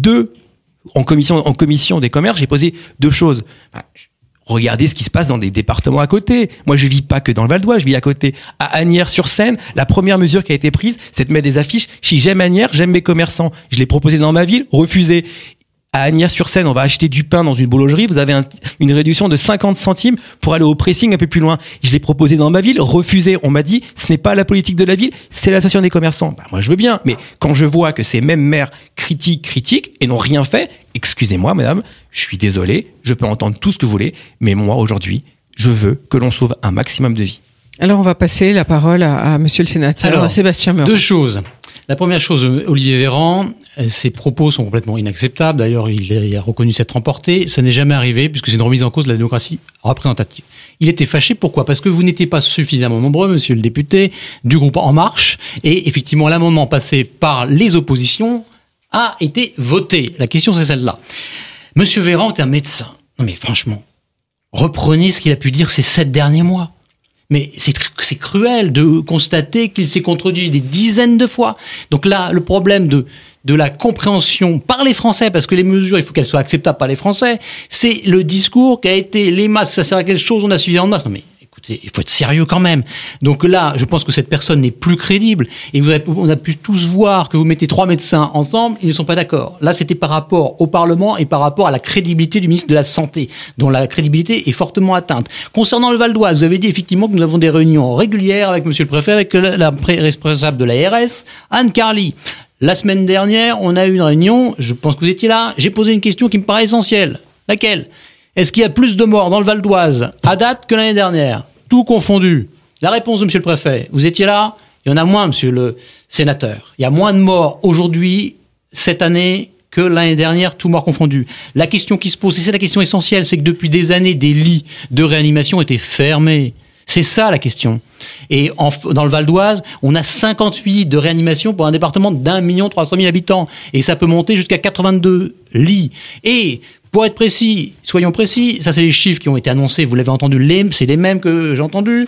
Speaker 4: en commission des commerces, j'ai posé 2 choses. Regardez ce qui se passe dans des départements à côté. Moi, je vis pas que dans le Val d'Oise, je vis à côté. À Asnières-sur-Seine, la première mesure qui a été prise, c'est de mettre des affiches. Si j'aime Asnières, j'aime mes commerçants. Je l'ai proposé dans ma ville, refusé. À Asnières-sur-Seine, on va acheter du pain dans une boulangerie. Vous avez une réduction de 50 centimes pour aller au pressing un peu plus loin. Je l'ai proposé dans ma ville, refusé. On m'a dit, ce n'est pas la politique de la ville, c'est l'association des commerçants. Moi, je veux bien. Mais quand je vois que ces mêmes maires critiquent et n'ont rien fait, excusez-moi, madame, je suis désolé, je peux entendre tout ce que vous voulez, mais moi, aujourd'hui, je veux que l'on sauve un maximum de vies.
Speaker 1: Alors, on va passer la parole à monsieur le sénateur Sébastien Meurant.
Speaker 5: 2 choses. La première chose, Olivier Véran, ses propos sont complètement inacceptables. D'ailleurs, il a reconnu s'être emporté. Ça n'est jamais arrivé puisque c'est une remise en cause de la démocratie représentative. Il était fâché. Pourquoi? Parce que vous n'étiez pas suffisamment nombreux, monsieur le député, du groupe En Marche. Et effectivement, l'amendement passé par les oppositions a été voté. La question, c'est celle-là. Monsieur Véran est un médecin. Non mais franchement, reprenez ce qu'il a pu dire ces 7 derniers mois. Mais c'est cruel de constater qu'il s'est contredit des dizaines de fois. Donc là, le problème de la compréhension par les Français, parce que les mesures, il faut qu'elles soient acceptables par les Français, c'est le discours qui a été les masses, ça sert à quelque chose, on a suffisamment de masse. Non mais écoutez, il faut être sérieux quand même. Donc là, je pense que cette personne n'est plus crédible. Et on a pu tous voir que vous mettez 3 médecins ensemble, ils ne sont pas d'accord. Là, c'était par rapport au Parlement et par rapport à la crédibilité du ministre de la Santé, dont la crédibilité est fortement atteinte. Concernant le Val d'Oise, vous avez dit effectivement que nous avons des réunions régulières avec monsieur le préfet, avec la responsable de l'ARS, Anne Carly. La semaine dernière, on a eu une réunion, je pense que vous étiez là, j'ai posé une question qui me paraît essentielle. Laquelle? Est-ce qu'il y a plus de morts dans le Val d'Oise à date que l'année dernière? Tout confondu. La réponse de monsieur le préfet, vous étiez là? Il y en a moins, monsieur le sénateur. Il y a moins de morts aujourd'hui, cette année, que l'année dernière, tout morts confondus. La question qui se pose, et c'est la question essentielle, c'est que depuis des années, des lits de réanimation étaient fermés. C'est ça la question. Et dans le Val d'Oise, on a 58 lits de réanimation pour un département d'1 300 000 habitants. Et ça peut monter jusqu'à 82 lits. Et pour être précis, soyons précis, ça c'est les chiffres qui ont été annoncés, vous l'avez entendu, c'est les mêmes que j'ai entendus.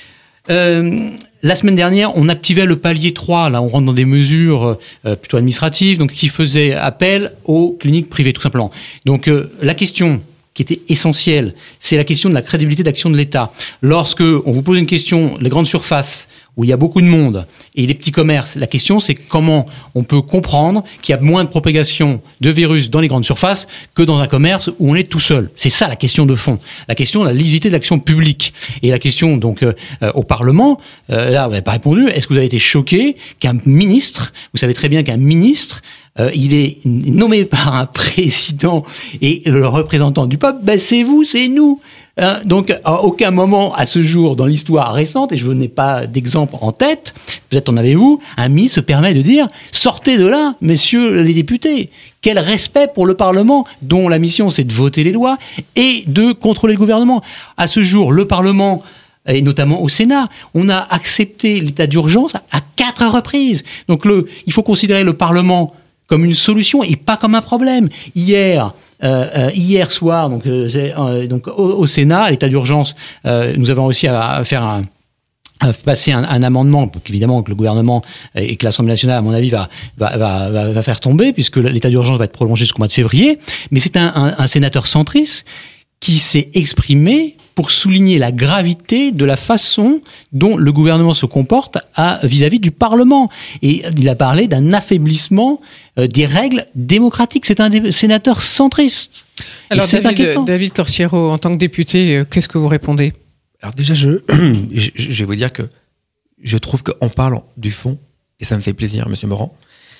Speaker 5: La semaine dernière, on activait le palier 3, là on rentre dans des mesures plutôt administratives, donc qui faisaient appel aux cliniques privées tout simplement. Donc la question qui était essentielle, c'est la question de la crédibilité d'action de l'État. Lorsque on vous pose une question, les grandes surfaces, où il y a beaucoup de monde, et les petits commerces, la question c'est comment on peut comprendre qu'il y a moins de propagation de virus dans les grandes surfaces que dans un commerce où on est tout seul. C'est ça la question de fond. La question de la lisibilité de l'action publique. Et la question donc au Parlement, là vous n'avez pas répondu, est-ce que vous avez été choqué qu'un ministre, vous savez très bien qu'un ministre, il est nommé par un président et le représentant du peuple, ben c'est vous, c'est nous. Donc, à aucun moment, à ce jour, dans l'histoire récente, et je n'ai pas d'exemple en tête, peut-être en avez-vous, un ministre se permet de dire « Sortez de là, messieurs les députés ». Quel respect pour le Parlement, dont la mission c'est de voter les lois et de contrôler le gouvernement. À ce jour, le Parlement, et notamment au Sénat, on a accepté l'état d'urgence à 4 reprises. Donc, il faut considérer le Parlement comme une solution et pas comme un problème. Hier soir, donc au Sénat, à l'état d'urgence, nous avons réussi à passer un amendement, évidemment que le gouvernement et que l'Assemblée nationale, à mon avis, va faire tomber, puisque l'état d'urgence va être prolongé jusqu'au mois de février. Mais c'est un sénateur centriste qui s'est exprimé pour souligner la gravité de la façon dont le gouvernement se comporte vis-à-vis du Parlement. Et il a parlé d'un affaiblissement des règles démocratiques. C'est un sénateur centriste.
Speaker 1: Alors David Corsiero, en tant que député, qu'est-ce que vous répondez?
Speaker 4: Alors déjà, je vais vous dire que je trouve qu'on parle du fond, et ça me fait plaisir, monsieur Meurant.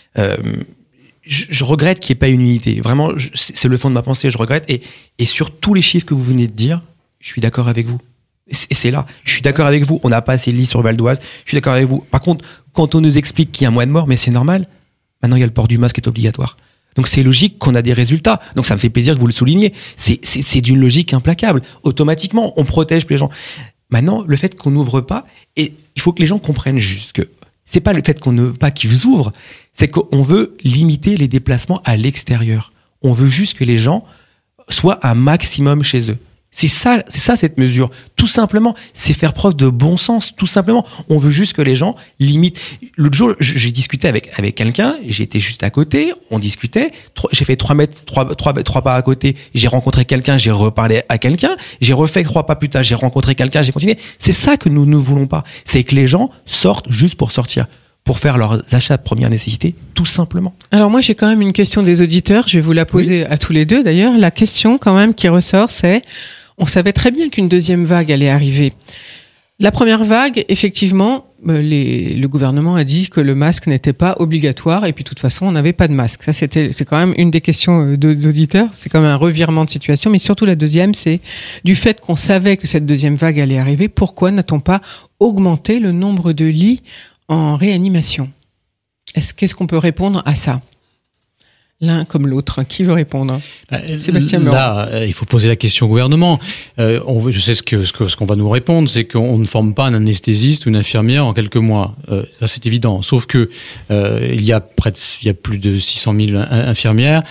Speaker 4: Je regrette qu'il n'y ait pas une unité. Vraiment, c'est le fond de ma pensée, je regrette. Et sur tous les chiffres que vous venez de dire, je suis d'accord avec vous. Et c'est là, je suis d'accord avec vous. On n'a pas assez de lits sur le Val d'Oise. Je suis d'accord avec vous. Par contre, quand on nous explique qu'il y a moins de morts, mais c'est normal. Maintenant, il y a le port du masque qui est obligatoire. Donc c'est logique qu'on a des résultats. Donc ça me fait plaisir que vous le souligniez. C'est d'une logique implacable. Automatiquement, on protège les gens. Maintenant, le fait qu'on n'ouvre pas, et il faut que les gens comprennent juste que c'est pas le fait qu'on ne veut pas qu'ils ouvrent, c'est qu'on veut limiter les déplacements à l'extérieur. On veut juste que les gens soient un maximum chez eux. C'est ça cette mesure. Tout simplement, c'est faire preuve de bon sens. Tout simplement, on veut juste que les gens limitent. L'autre jour, j'ai discuté avec quelqu'un. J'étais juste à côté. On discutait. J'ai fait 3 pas à côté. J'ai rencontré quelqu'un. J'ai reparlé à quelqu'un. J'ai refait 3 pas plus tard. J'ai rencontré quelqu'un. J'ai continué. C'est ça que nous ne voulons pas. C'est que les gens sortent juste pour sortir, pour faire leurs achats de première nécessité, tout simplement.
Speaker 1: Alors moi, j'ai quand même une question des auditeurs. Je vais vous la poser à tous les deux. D'ailleurs, la question quand même qui ressort, c'est: on savait très bien qu'une deuxième vague allait arriver. La première vague, effectivement, le gouvernement a dit que le masque n'était pas obligatoire et puis de toute façon, on n'avait pas de masque. Ça, c'est quand même une des questions d'auditeurs. C'est quand même un revirement de situation. Mais surtout, la deuxième, c'est du fait qu'on savait que cette deuxième vague allait arriver. Pourquoi n'a-t-on pas augmenté le nombre de lits en réanimation? Qu'est-ce qu'on peut répondre à ça? L'un comme l'autre. Qui veut répondre? Sébastien Meurant.
Speaker 5: Là, il faut poser la question au gouvernement. Je sais ce qu'on va nous répondre, c'est qu'on ne forme pas un anesthésiste ou une infirmière en quelques mois. Ça, c'est évident. Sauf que il y a plus de 600 000 infirmières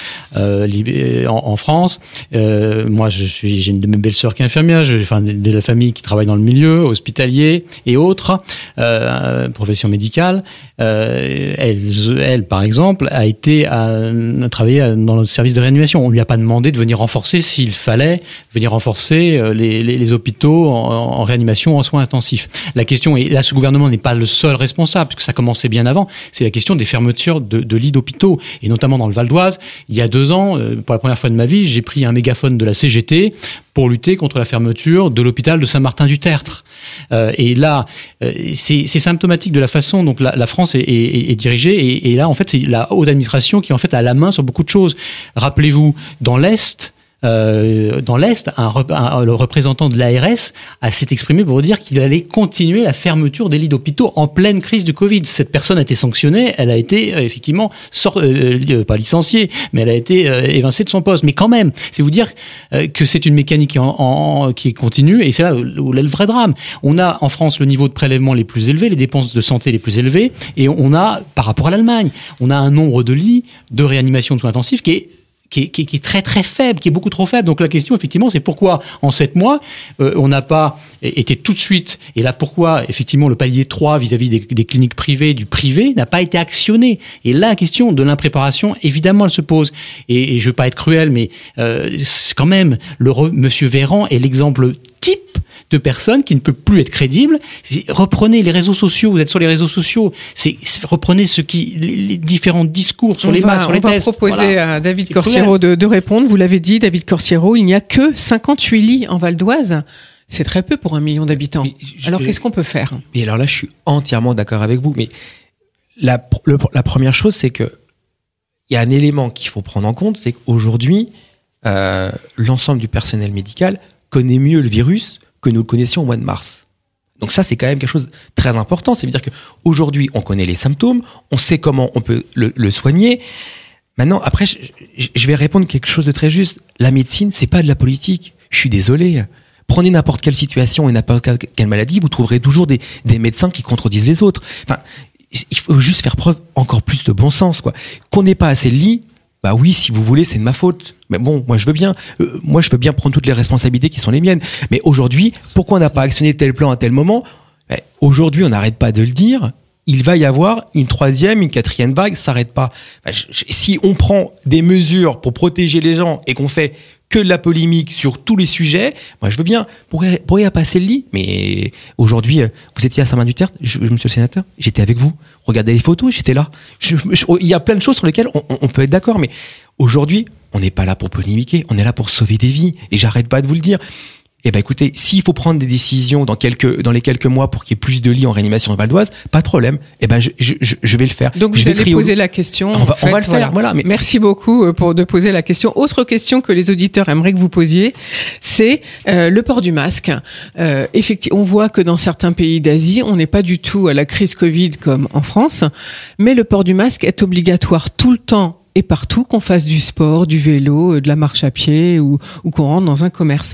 Speaker 5: en France. Moi, j'ai une de mes belles-sœurs qui est infirmière. De la famille qui travaille dans le milieu hospitalier et autres, profession médicale. Elle, par exemple, a travaillé dans le service de réanimation. On lui a pas demandé de venir renforcer, s'il fallait venir renforcer les hôpitaux en réanimation, en soins intensifs. La question, et là, ce gouvernement n'est pas le seul responsable, puisque ça commençait bien avant, c'est la question des fermetures de lits d'hôpitaux, et notamment dans le Val d'Oise. Il y a 2 ans, pour la première fois de ma vie, j'ai pris un mégaphone de la CGT pour lutter contre la fermeture de l'hôpital de Saint-Martin-du-Tertre. Et là, c'est symptomatique de la façon dont la France est dirigée. Et là, en fait, c'est la haute administration qui en fait a la main sur beaucoup de choses. Rappelez-vous, dans l'Est, le représentant de l'ARS s'est exprimé pour dire qu'il allait continuer la fermeture des lits d'hôpitaux en pleine crise du Covid. Cette personne a été sanctionnée, elle a été effectivement pas licenciée, mais elle a été évincée de son poste. Mais quand même, c'est vous dire que c'est une mécanique qui est continue, et c'est là où est le vrai drame. On a en France le niveau de prélèvement les plus élevés, les dépenses de santé les plus élevées, et on a, par rapport à l'Allemagne, on a un nombre de lits de réanimation de soins intensifs qui est très très faible, qui est beaucoup trop faible. Donc la question effectivement, c'est pourquoi en 7 mois on n'a pas été tout de suite, et là pourquoi effectivement le palier 3 vis-à-vis des cliniques privées, du privé, n'a pas été actionné. Et là la question de l'impréparation, évidemment, elle se pose. Et je veux pas être cruel, mais quand même, Monsieur Véran est l'exemple type de personnes qui ne peut plus être crédible. Reprenez les réseaux sociaux, vous êtes sur les réseaux sociaux, reprenez les différents discours sur les masques, sur les tests.
Speaker 1: On va proposer à David Corsiero de répondre. Vous l'avez dit, David Corsiero, il n'y a que 58 lits en Val d'Oise. C'est très peu pour 1 million d'habitants. Alors qu'est-ce qu'on peut faire?
Speaker 4: Et alors là, je suis entièrement d'accord avec vous, mais la première chose, c'est que il y a un élément qu'il faut prendre en compte, c'est qu'aujourd'hui, l'ensemble du personnel médical connaît mieux le virus que nous le connaissions au mois de mars. Donc ça, c'est quand même quelque chose de très important. C'est-à-dire qu'aujourd'hui, on connaît les symptômes, on sait comment on peut le soigner. Maintenant, après, je vais répondre quelque chose de très juste. La médecine, c'est pas de la politique. Je suis désolé. Prenez n'importe quelle situation et n'importe quelle maladie, vous trouverez toujours des médecins qui contredisent les autres. Enfin, il faut juste faire preuve encore plus de bon sens, quoi. Qu'on n'ait pas assez de lits, bah oui, si vous voulez, c'est de ma faute. Mais bon, moi je veux bien prendre toutes les responsabilités qui sont les miennes. Mais aujourd'hui, pourquoi on n'a pas actionné tel plan à tel moment? Aujourd'hui, on n'arrête pas de le dire. Il va y avoir une 3e, une 4e vague, ça s'arrête pas. Si on prend des mesures pour protéger les gens et qu'on fait que de la polémique sur tous les sujets, moi je veux bien, pourquoi y a passer le lit? Mais aujourd'hui, vous étiez à Saint-Martin-du-Tertre, monsieur le sénateur, j'étais avec vous, regardez les photos, j'étais là. Il y a plein de choses sur lesquelles on peut être d'accord, mais aujourd'hui, on n'est pas là pour polémiquer, on est là pour sauver des vies, et j'arrête pas de vous le dire. Eh ben écoutez, s'il faut prendre des décisions dans les quelques mois pour qu'il y ait plus de lits en réanimation dans le Val d'Oise, pas de problème. Eh ben je vais le faire.
Speaker 1: Donc vous allez poser la question.
Speaker 4: On va le faire. Voilà.
Speaker 1: Mais merci beaucoup de poser la question. Autre question que les auditeurs aimeraient que vous posiez, c'est le port du masque. Effectivement, on voit que dans certains pays d'Asie, on n'est pas du tout à la crise Covid comme en France, mais le port du masque est obligatoire tout le temps et partout, qu'on fasse du sport, du vélo, de la marche à pied ou qu'on rentre dans un commerce.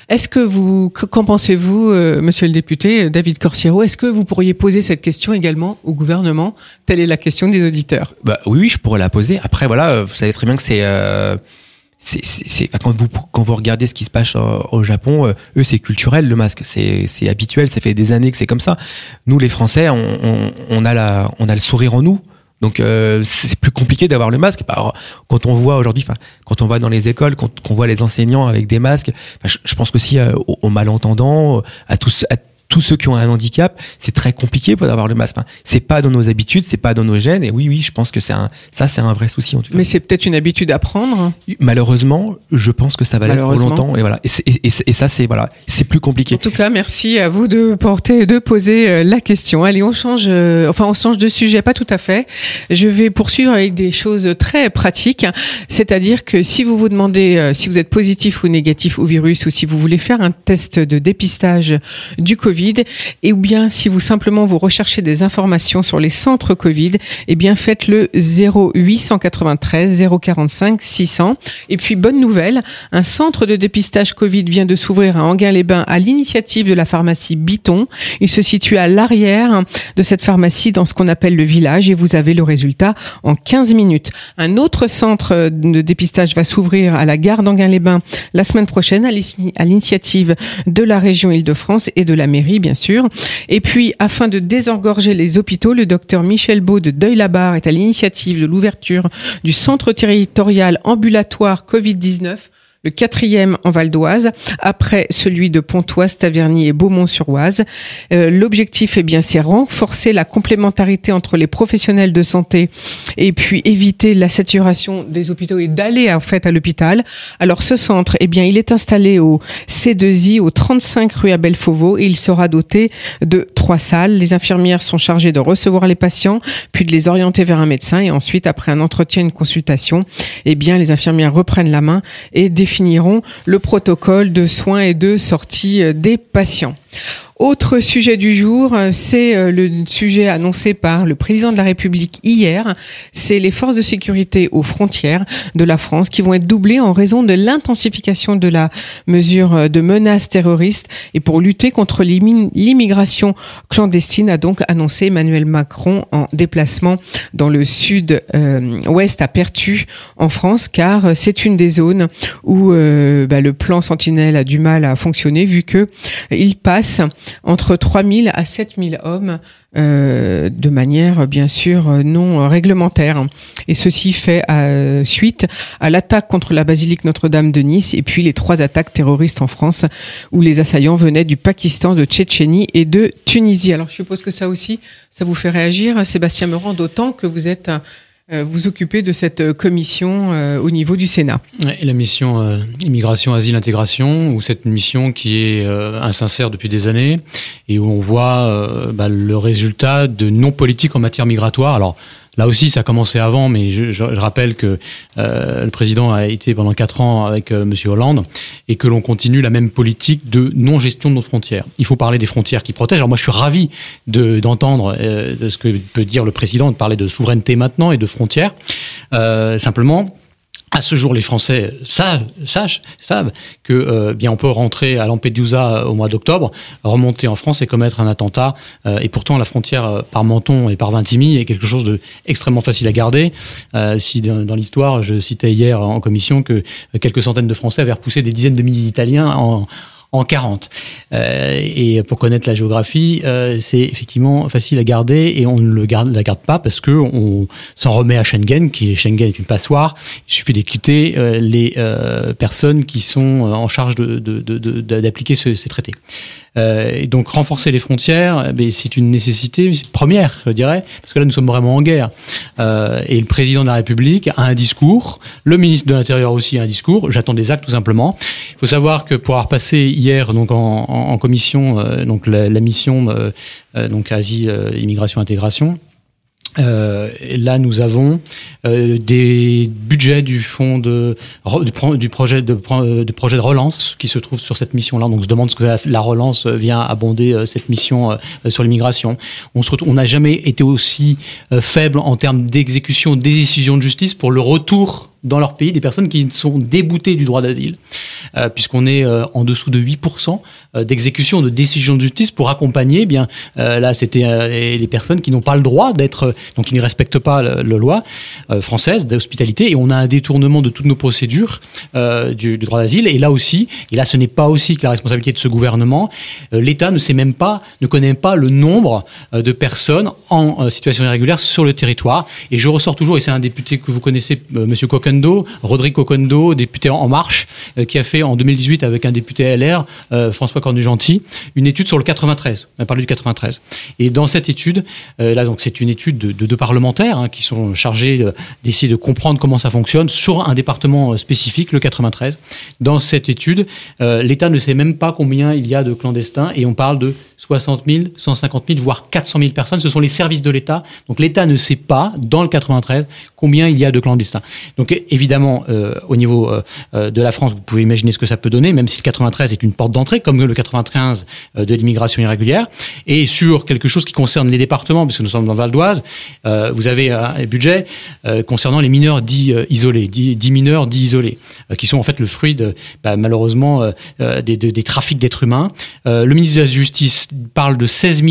Speaker 1: Qu'en pensez-vous, monsieur le député David Corsiero? Est-ce que vous pourriez poser cette question également au gouvernement? Telle est la question des auditeurs.
Speaker 4: Oui, je pourrais la poser. Après, voilà, vous savez très bien que quand vous regardez ce qui se passe au Japon, eux c'est culturel le masque, c'est habituel, ça fait des années que c'est comme ça. Nous les Français, on a le sourire en nous. Donc c'est plus compliqué d'avoir le masque. Alors, quand on voit aujourd'hui, quand on va dans les écoles, quand on voit les enseignants avec des masques, je pense qu'aussi aux malentendants, à tous ceux qui ont un handicap, c'est très compliqué pour avoir le masque. C'est pas dans nos habitudes, c'est pas dans nos gènes. Et oui, je pense que c'est un vrai souci en tout cas.
Speaker 1: Mais c'est peut-être une habitude à prendre.
Speaker 4: Malheureusement, je pense que ça va l'être pour longtemps. Et voilà. Et ça, c'est plus compliqué.
Speaker 1: En tout cas, merci à vous de poser la question. Allez, on change de sujet, pas tout à fait. Je vais poursuivre avec des choses très pratiques. C'est-à-dire que si vous vous demandez si vous êtes positif ou négatif au virus, ou si vous voulez faire un test de dépistage du Covid, et ou bien si vous recherchez des informations sur les centres Covid, eh bien faites le 0893 045 600. Et puis bonne nouvelle, un centre de dépistage Covid vient de s'ouvrir à Enghien-les-Bains à l'initiative de la pharmacie Biton. Il se situe à l'arrière de cette pharmacie dans ce qu'on appelle le village et vous avez le résultat en 15 minutes. Un autre centre de dépistage va s'ouvrir à la gare d'Enghien-les-Bains la semaine prochaine à l'initiative de la région Île-de-France et de la mairie, bien sûr. Et puis, afin de désengorger les hôpitaux, le docteur Michel Beau de Deuil-la-Barre est à l'initiative de l'ouverture du centre territorial ambulatoire Covid-19, le 4e en Val d'Oise, après celui de Pontoise, Taverny et Beaumont-sur-Oise. L'objectif, c'est renforcer la complémentarité entre les professionnels de santé et puis éviter la saturation des hôpitaux et d'aller à l'hôpital. Alors ce centre, il est installé au C2I, au 35 rue Abel Fauveau, et il sera doté de 3 salles. Les infirmières sont chargées de recevoir les patients, puis de les orienter vers un médecin, et ensuite, après un entretien, une consultation, les infirmières reprennent la main et définiront le protocole de soins et de sortie des patients. Autre sujet du jour, c'est le sujet annoncé par le président de la République hier. C'est les forces de sécurité aux frontières de la France qui vont être doublées en raison de l'intensification de la mesure de menace terroriste. Et pour lutter contre l'immigration clandestine, a donc annoncé Emmanuel Macron en déplacement dans le sud-ouest à Pertuis en France, car c'est une des zones où le plan Sentinelle a du mal à fonctionner vu que il passe entre 3000 à 7000 hommes de manière bien sûr non réglementaire. Et ceci fait suite à l'attaque contre la basilique Notre-Dame de Nice et puis les 3 attaques terroristes en France où les assaillants venaient du Pakistan, de Tchétchénie et de Tunisie. Alors je suppose que ça aussi, ça vous fait réagir, Sébastien Meurant, d'autant que vous occupez de cette commission au niveau du Sénat.
Speaker 5: Et la mission immigration, asile, intégration, où c'est une mission qui est insincère depuis des années et où on voit le résultat de non-politique en matière migratoire. Alors là aussi, ça a commencé avant, mais je rappelle que le président a été pendant 4 ans avec Monsieur Hollande et que l'on continue la même politique de non-gestion de nos frontières. Il faut parler des frontières qui protègent. Alors moi, je suis ravi d'entendre de ce que peut dire le président, de parler de souveraineté maintenant et de frontières. Simplement, à ce jour, les Français savent que on peut rentrer à Lampedusa au mois d'octobre, remonter en France et commettre un attentat. Et pourtant, la frontière par Menton et par Vintimille est quelque chose de extrêmement facile à garder. Si dans l'histoire, je citais hier en commission que quelques centaines de Français avaient repoussé des dizaines de milliers d'Italiens en 40. Et pour connaître la géographie, c'est effectivement facile à garder et on ne la garde pas parce que on s'en remet à Schengen, Schengen est une passoire. Il suffit d'écouter les personnes qui sont en charge d'appliquer ces traités. Et donc renforcer les frontières, c'est une nécessité première, je dirais, parce que là nous sommes vraiment en guerre. Et le président de la République a un discours, le ministre de l'Intérieur aussi a un discours. J'attends des actes tout simplement. Il faut savoir que pour avoir passé hier donc en commission donc la mission donc asile, immigration, intégration. Là, nous avons des budgets du fonds du projet de relance qui se trouve sur cette mission-là. Donc, on se demande ce que la relance vient abonder cette mission sur l'immigration. On n'a jamais été aussi faible en termes d'exécution des décisions de justice pour le retour dans leur pays des personnes qui sont déboutées du droit d'asile, puisqu'on est en dessous de 8% d'exécution de décisions de justice pour accompagner, là c'était les personnes qui n'ont pas le droit d'être, donc qui ne respectent pas la loi française d'hospitalité, et on a un détournement de toutes nos procédures du droit d'asile, et là aussi, et là ce n'est pas aussi que la responsabilité de ce gouvernement, l'État ne connaît pas le nombre de personnes en situation irrégulière sur le territoire, et je ressors toujours, et c'est un député que vous connaissez, Monsieur Kokendo, Rodrigue Kokendo, député En Marche, qui a fait en 2018 avec un député LR, François Cornu-Gentil, une étude sur le 93. On a parlé du 93. Et dans cette étude, là donc c'est une étude de deux parlementaires qui sont chargés d'essayer de comprendre comment ça fonctionne sur un département spécifique, le 93. Dans cette étude, l'État ne sait même pas combien il y a de clandestins, et on parle de 60 000, 150 000, voire 400 000 personnes. Ce sont les services de l'État. Donc l'État ne sait pas, dans le 93, combien il y a de clandestins. Donc évidemment, au niveau de la France, vous pouvez imaginer ce que ça peut donner, même si le 93 est une porte d'entrée, comme le 95 de l'immigration irrégulière. Et sur quelque chose qui concerne les départements, puisque nous sommes dans le Val d'Oise, vous avez un budget concernant les mineurs dits isolés, dits mineurs dits isolés, qui sont en fait le fruit de, malheureusement, des trafics d'êtres humains. Le ministre de la Justice parle de 16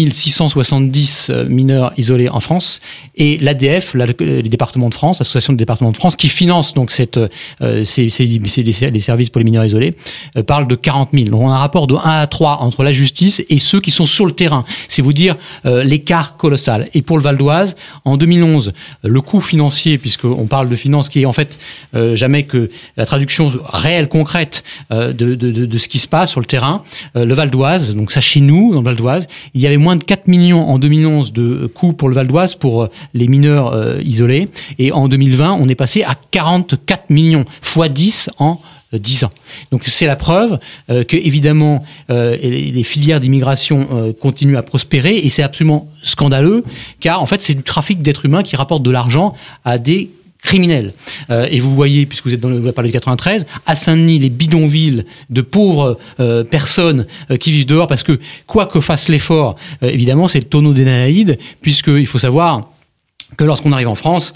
Speaker 5: 670 mineurs isolés en France, et l'ADF, les départements de France, l'association des départements de France, qui finance donc les services pour les mineurs isolés, parle de 40 000. Donc on a un rapport de 1 à 3 entre la justice et ceux qui sont sur le terrain. C'est vous dire l'écart colossal. Et pour le Val d'Oise, en 2011, le coût financier, puisqu'on parle de finances qui est en fait jamais que la traduction réelle, concrète de ce qui se passe sur le terrain, le Val d'Oise, donc ça chez nous, dans le Val d'Oise, il y avait moins de 4 millions en 2011 de coûts pour le Val d'Oise pour les mineurs isolés, et en 2020, on est passé à 44 millions, fois 10 en 10 ans. Donc c'est la preuve que évidemment les filières d'immigration continuent à prospérer, et c'est absolument scandaleux, car en fait c'est du trafic d'êtres humains qui rapporte de l'argent à des criminels. Et vous voyez, puisque vous avez parlé du 93, à Saint-Denis, les bidonvilles de pauvres personnes qui vivent dehors, parce que quoi que fasse l'effort, évidemment c'est le tonneau des Danaïdes, puisqu'il faut savoir que lorsqu'on arrive en France,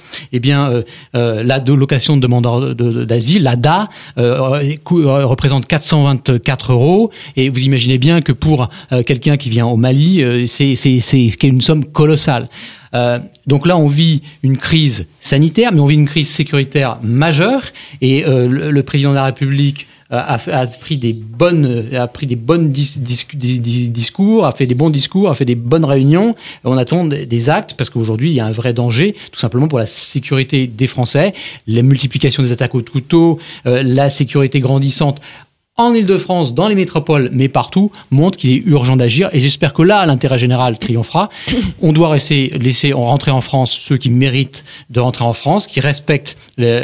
Speaker 5: la location de demandeur d'asile, l'ADA, représente 424 €, et vous imaginez bien que pour quelqu'un qui vient au Mali, c'est une somme colossale. Donc là, on vit une crise sanitaire, mais on vit une crise sécuritaire majeure, et le président de la République a pris des bons discours, a fait des bons discours, a fait des bonnes réunions. On attend des actes, parce qu'aujourd'hui, il y a un vrai danger, tout simplement pour la sécurité des Français, la multiplication des attaques au couteau, la sécurité grandissante en Île-de-France, dans les métropoles, mais partout, montre qu'il est urgent d'agir. Et j'espère que là, l'intérêt général triomphera. On doit laisser rentrer en France ceux qui méritent de rentrer en France, qui respectent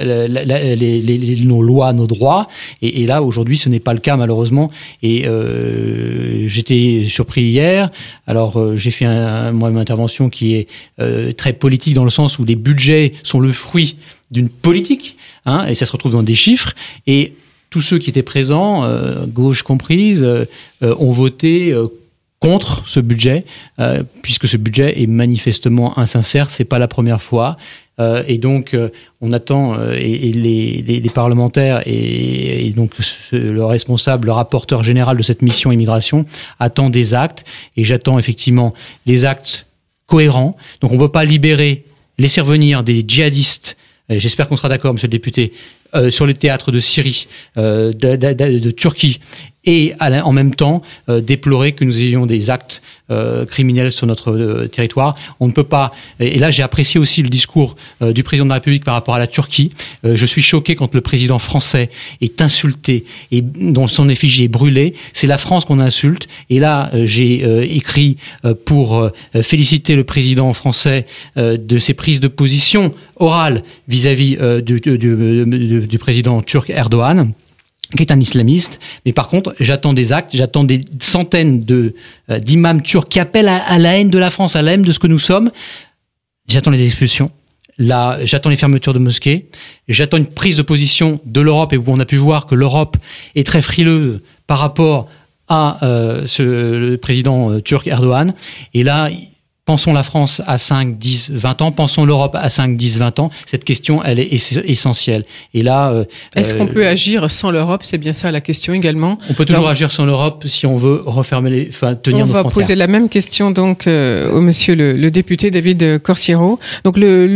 Speaker 5: nos lois, nos droits. Et là, aujourd'hui, ce n'est pas le cas, malheureusement. Et j'étais surpris hier. Alors, j'ai fait une intervention qui est très politique, dans le sens où les budgets sont le fruit d'une politique, et ça se retrouve dans des chiffres. Et tous ceux qui étaient présents, gauche comprise, ont voté contre ce budget, puisque ce budget est manifestement insincère. C'est pas la première fois, et donc on attend, et les parlementaires et donc le responsable, le rapporteur général de cette mission immigration attend des actes, et j'attends effectivement les actes cohérents. Donc on peut pas laisser revenir des djihadistes. J'espère qu'on sera d'accord, monsieur le député, sur les théâtres de Syrie, de Turquie, et en même temps déplorer que nous ayons des actes criminels sur notre territoire. On ne peut pas. Et là, j'ai apprécié aussi le discours du président de la République par rapport à la Turquie. Je suis choqué quand le président français est insulté et dont son effigie est brûlée. C'est la France qu'on insulte. Et là, j'ai écrit pour féliciter le président français de ses prises de position orales vis-à-vis du président turc Erdogan, qui est un islamiste. Mais par contre, j'attends des actes, j'attends des centaines d'imams turcs qui appellent à la haine de la France, à la haine de ce que nous sommes. J'attends les expulsions. Là, j'attends les fermetures de mosquées. J'attends une prise de position de l'Europe, et où on a pu voir que l'Europe est très frileuse par rapport à le président turc Erdogan. Et là, Pensons la France à 5, 10, 20 ans. Pensons l'Europe à 5, 10, 20 ans. Cette question, elle est essentielle. Et là,
Speaker 1: est-ce qu'on peut agir sans l'Europe? C'est bien ça la question également.
Speaker 5: On peut toujours agir sans l'Europe si on veut refermer tenir nos frontières.
Speaker 1: On va poser la même question donc au monsieur le député David Corsiero. Donc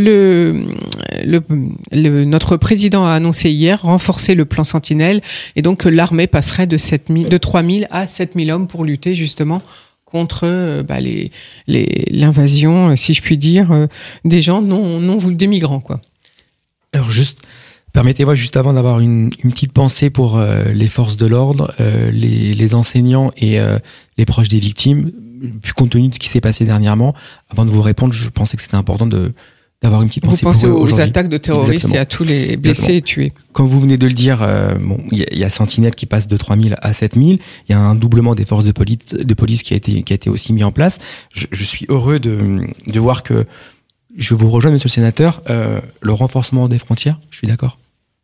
Speaker 1: notre président a annoncé hier renforcer le plan Sentinelle et donc l'armée passerait de 3 000 à 7 000 hommes pour lutter justement contre l'invasion, si je puis dire, des gens des migrants, quoi.
Speaker 4: Alors permettez-moi juste avant d'avoir une petite pensée pour les forces de l'ordre, les enseignants et les proches des victimes, puis compte tenu de ce qui s'est passé dernièrement. Avant de vous répondre, je pensais que c'était important d'avoir une petite pensée pour eux
Speaker 1: aujourd'hui. Vous pensez aux
Speaker 4: aujourd'hui.
Speaker 1: attaques de terroristes. Exactement. Et à tous les blessés et tués.
Speaker 4: Comme vous venez de le dire, il y a Sentinelle qui passe de 3 000 à 7 000. Il y a un doublement des forces de police qui a été aussi mis en place. Je suis heureux de voir que je vous rejoins, monsieur le sénateur, le renforcement des frontières, je suis d'accord.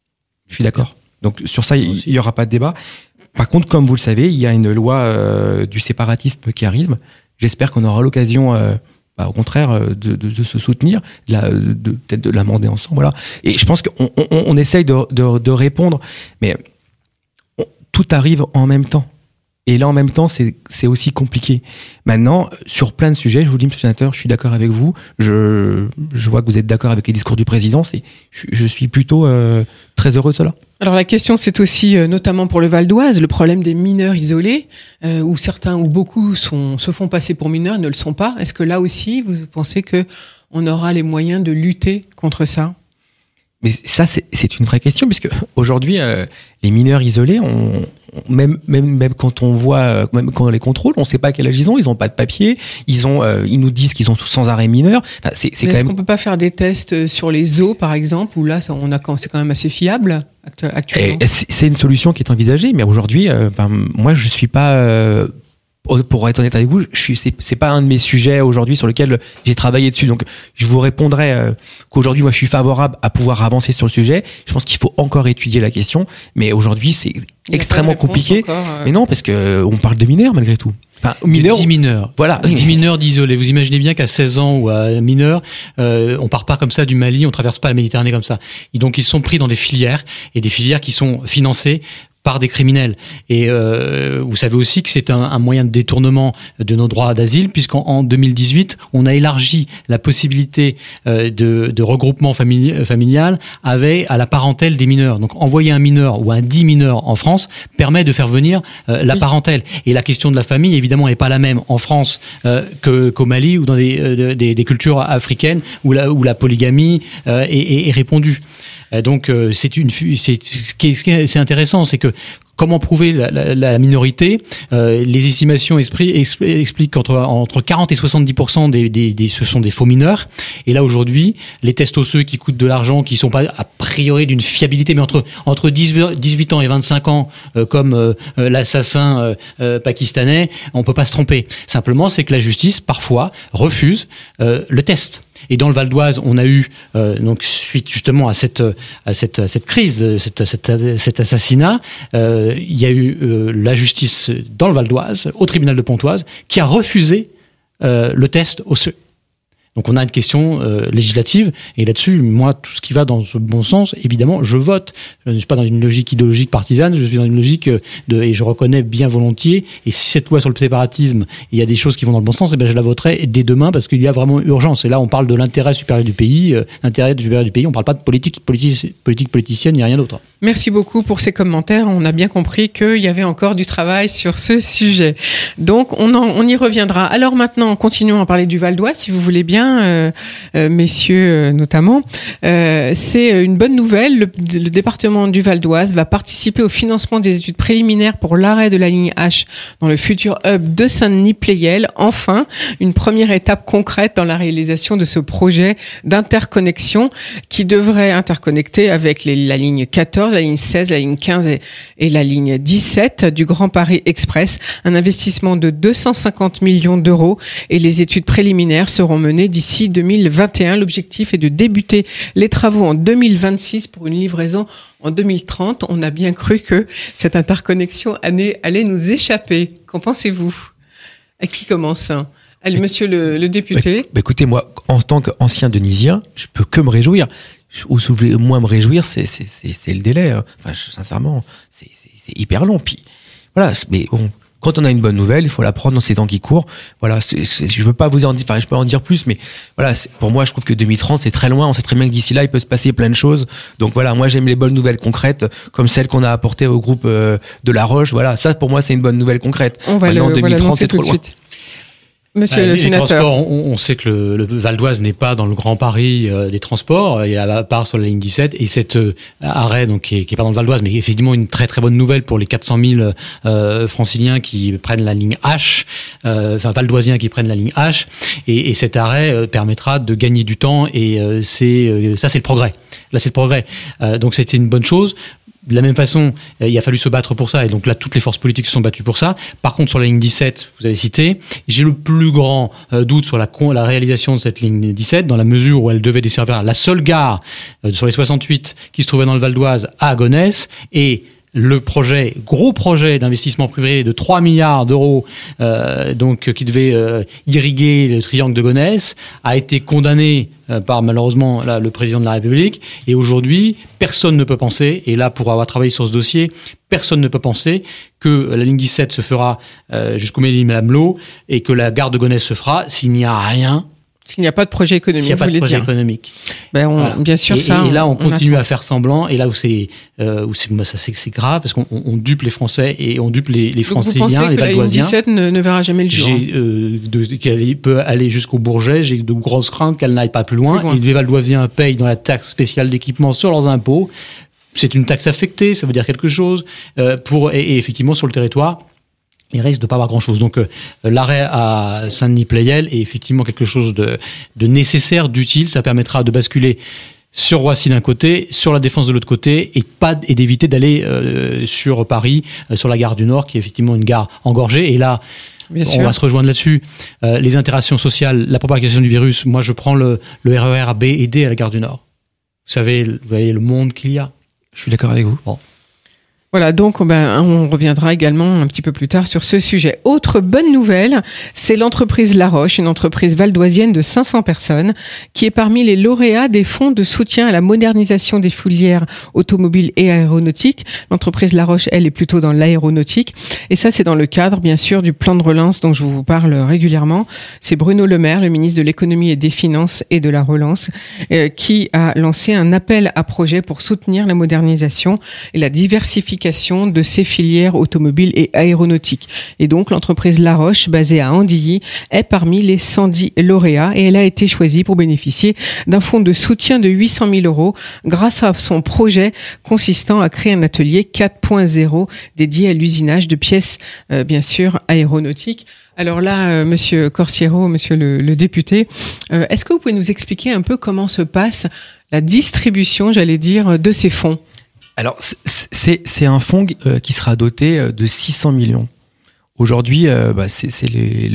Speaker 4: Donc sur ça, il y aura pas de débat. Par contre, comme vous le savez, il y a une loi du séparatisme qui arrive. J'espère qu'on aura l'occasion au contraire de se soutenir, peut-être de l'amender ensemble, voilà. Et je pense qu'on essaye de répondre, mais tout arrive en même temps. Et là, en même temps, c'est aussi compliqué. Maintenant, sur plein de sujets, je vous dis, monsieur le sénateur, je suis d'accord avec vous. Je vois que vous êtes d'accord avec les discours du président. Je suis plutôt très heureux de cela.
Speaker 1: Alors la question, c'est aussi, notamment pour le Val d'Oise, le problème des mineurs isolés, où beaucoup se font passer pour mineurs, ne le sont pas. Est-ce que là aussi, vous pensez que on aura les moyens de lutter contre ça?
Speaker 4: Mais ça, c'est une vraie question, puisque aujourd'hui, les mineurs isolés, même quand on voit, même quand on les contrôle, on sait pas quel âge ils ont pas de papier, ils nous disent qu'ils sont tous sans arrêt mineurs. Enfin,
Speaker 1: est-ce qu'on peut pas faire des tests sur les os, par exemple, où là, c'est quand même assez fiable actuellement?
Speaker 4: C'est une solution qui est envisagée, mais aujourd'hui, moi, je suis pas. Pour être honnête avec vous, c'est pas un de mes sujets aujourd'hui sur lequel j'ai travaillé dessus. Donc, je vous répondrai qu'aujourd'hui, moi, je suis favorable à pouvoir avancer sur le sujet. Je pense qu'il faut encore étudier la question, mais aujourd'hui, c'est extrêmement compliqué. Mais non, parce que on parle de mineurs malgré tout.
Speaker 5: Enfin, 10 mineurs.
Speaker 4: Voilà.
Speaker 5: 10 mineurs d'isolés. Vous imaginez bien qu'à 16 ans ou à mineurs, on part pas comme ça du Mali, on traverse pas la Méditerranée comme ça. Et donc, ils sont pris dans des filières, et des filières qui sont financées par des criminels. Et vous savez aussi que c'est un moyen de détournement de nos droits d'asile, puisqu'en 2018, on a élargi la possibilité de regroupement familial à la parentèle des mineurs. Donc envoyer un mineur ou un 10 mineurs en France permet de faire venir la parentèle. Et la question de la famille, évidemment, n'est pas la même en France qu'au Mali ou dans des cultures africaines où la polygamie est répandue. Donc ce qui est intéressant, c'est que comment prouver la minorité, les estimations expliquent qu'entre 40 et 70% ce sont des faux mineurs. Et là aujourd'hui, les tests osseux qui coûtent de l'argent, qui sont pas a priori d'une fiabilité, mais entre 18 ans et 25 ans, comme l'assassin pakistanais, on peut pas se tromper. Simplement, c'est que la justice parfois refuse le test. Et dans le Val d'Oise, on a eu donc suite justement à cette crise, cet assassinat, il y a eu la justice dans le Val d'Oise, au tribunal de Pontoise, qui a refusé le test osseux. Donc on a une question législative, et là-dessus, moi, tout ce qui va dans ce bon sens, évidemment, je vote. Je ne suis pas dans une logique idéologique partisane, je suis dans une logique et je reconnais bien volontiers, et si cette loi sur le séparatisme, il y a des choses qui vont dans le bon sens, et ben je la voterai dès demain, parce qu'il y a vraiment urgence. Et là, on parle de l'intérêt supérieur du pays, on ne parle pas de politique politicienne, ni rien d'autre.
Speaker 1: Merci beaucoup pour ces commentaires. On a bien compris qu'il y avait encore du travail sur ce sujet. Donc, on y reviendra. Alors maintenant, continuons à parler du Val d'Oise, si vous voulez bien. Messieurs notamment, c'est une bonne nouvelle. Le département du Val d'Oise va participer au financement des études préliminaires pour l'arrêt de la ligne H dans le futur hub de Saint-Denis-Pleyel. Enfin, une première étape concrète dans la réalisation de ce projet d'interconnexion qui devrait interconnecter avec la ligne 14, la ligne 16, la ligne 15 et la ligne 17 du Grand Paris Express. Un investissement de 250 millions d'euros, et les études préliminaires seront menées d'ici 2021. L'objectif est de débuter les travaux en 2026 pour une livraison en 2030. On a bien cru que cette interconnexion allait nous échapper. Qu'en pensez-vous? À qui commence? Allez, monsieur le député.
Speaker 4: Écoutez, moi, en tant qu'ancien denisien, je peux que me réjouir. Ou moi me réjouir, c'est le délai. Enfin, sincèrement, c'est hyper long. Puis voilà, mais bon, quand on a une bonne nouvelle, il faut la prendre dans ces temps qui courent. Voilà, je peux pas vous en dire, je peux en dire plus, mais voilà, pour moi, je trouve que 2030 c'est très loin. On sait très bien que d'ici là, il peut se passer plein de choses. Donc voilà, moi j'aime les bonnes nouvelles concrètes, comme celle qu'on a apportée au groupe de La Roche. Voilà, ça pour moi c'est une bonne nouvelle concrète.
Speaker 1: On va
Speaker 4: maintenant 2030 c'est trop loin.
Speaker 1: Monsieur le sénateur.
Speaker 5: On sait que le Val d'Oise n'est pas dans le Grand Paris des transports, il y a à part sur la ligne 17, et cet arrêt donc qui est pas dans le Val d'Oise, mais effectivement une très très bonne nouvelle pour les 400 000 franciliens qui prennent la ligne H, Val d'Oisiens qui prennent la ligne H, et cet arrêt permettra de gagner du temps, et c'est le progrès. Là c'est le progrès. Donc c'était une bonne chose. De la même façon, il a fallu se battre pour ça, et donc là, toutes les forces politiques se sont battues pour ça. Par contre, sur la ligne 17, vous avez cité, j'ai le plus grand doute sur la réalisation de cette ligne 17, dans la mesure où elle devait desservir la seule gare sur les 68 qui se trouvait dans le Val d'Oise à Gonesse, et le gros projet d'investissement privé de 3 milliards d'euros, donc qui devait irriguer le triangle de Gonesse, a été condamné par malheureusement là, le président de la République. Et aujourd'hui, personne ne peut penser, et là pour avoir travaillé sur ce dossier, personne ne peut penser que la ligne 17 se fera jusqu'au Ménilmontant et que la gare de Gonesse se fera s'il n'y a rien.
Speaker 1: S'il n'y a pas de projet économique,
Speaker 5: s'il n'y a pas de projet économique.
Speaker 1: Voilà. Bien sûr,
Speaker 5: et là, on continue à faire semblant. Et là où c'est grave, parce qu'on dupe les Français et on dupe les Franciliens, les Val d'Oisiens.
Speaker 1: Vous pensez que la ligne 17 ne verra jamais le jour?
Speaker 5: Qu'elle peut aller jusqu'au Bourget. J'ai de grosses craintes qu'elle n'aille pas plus loin. Et les Val d'Oisiens payent dans la taxe spéciale d'équipement sur leurs impôts. C'est une taxe affectée, ça veut dire quelque chose. Et effectivement, sur le territoire, il risque de pas avoir grand-chose. Donc l'arrêt à Saint-Denis-Pleyel est effectivement quelque chose de nécessaire, d'utile. Ça permettra de basculer sur Roissy d'un côté, sur la Défense de l'autre côté, et d'éviter d'aller sur Paris, sur la gare du Nord, qui est effectivement une gare engorgée. Et là, on va se rejoindre là-dessus. Les interactions sociales, la propagation du virus. Moi, je prends le RER B et D à la gare du Nord. Vous voyez le monde qu'il y a.
Speaker 4: Je suis d'accord avec vous.
Speaker 5: Bon.
Speaker 1: Voilà, donc on reviendra également un petit peu plus tard sur ce sujet. Autre bonne nouvelle, c'est l'entreprise La Roche, une entreprise valdoisienne de 500 personnes, qui est parmi les lauréats des fonds de soutien à la modernisation des filières automobiles et aéronautiques. L'entreprise La Roche, elle, est plutôt dans l'aéronautique. Et ça, c'est dans le cadre, bien sûr, du plan de relance dont je vous parle régulièrement. C'est Bruno Le Maire, le ministre de l'économie et des finances et de la relance, qui a lancé un appel à projets pour soutenir la modernisation et la diversification de ces filières automobiles et aéronautiques. Et donc, l'entreprise La Roche, basée à Andilly, est parmi les 110 lauréats, et elle a été choisie pour bénéficier d'un fonds de soutien de 800 000 euros grâce à son projet consistant à créer un atelier 4.0 dédié à l'usinage de pièces, bien sûr, aéronautiques. Alors là, monsieur Corsiero, monsieur le député, est-ce que vous pouvez nous expliquer un peu comment se passe la distribution, j'allais dire, de ces fonds?
Speaker 4: Alors, c'est un fonds qui sera doté de 600 millions. Aujourd'hui, c'est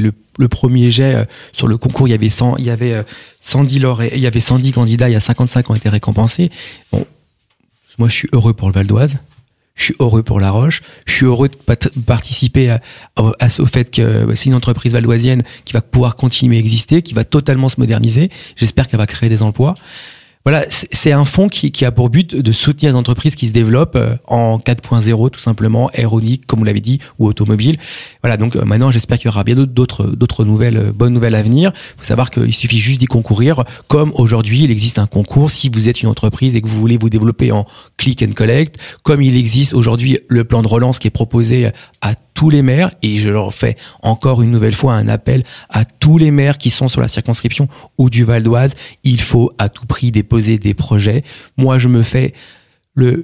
Speaker 4: le premier jet sur le concours. Il y avait 110 lauréats, il y avait 110 candidats. Il y a 55 qui ont été récompensés. Bon, moi, je suis heureux pour le Val d'Oise. Je suis heureux pour La Roche. Je suis heureux de participer au fait que c'est une entreprise valdoisienne qui va pouvoir continuer à exister, qui va totalement se moderniser. J'espère qu'elle va créer des emplois. Voilà, c'est un fonds qui a pour but de soutenir les entreprises qui se développent en 4.0, tout simplement, aéronautique, comme vous l'avez dit, ou automobile. Voilà, donc maintenant, j'espère qu'il y aura bien d'autres bonnes nouvelles à venir. Il faut savoir qu'il suffit juste d'y concourir. Comme aujourd'hui, il existe un concours si vous êtes une entreprise et que vous voulez vous développer en click and collect. Comme il existe aujourd'hui le plan de relance qui est proposé à tous les maires, et je leur fais encore une nouvelle fois un appel à tous les maires qui sont sur la circonscription ou du Val d'Oise. Il faut à tout prix déposer des projets. Moi, je me fais le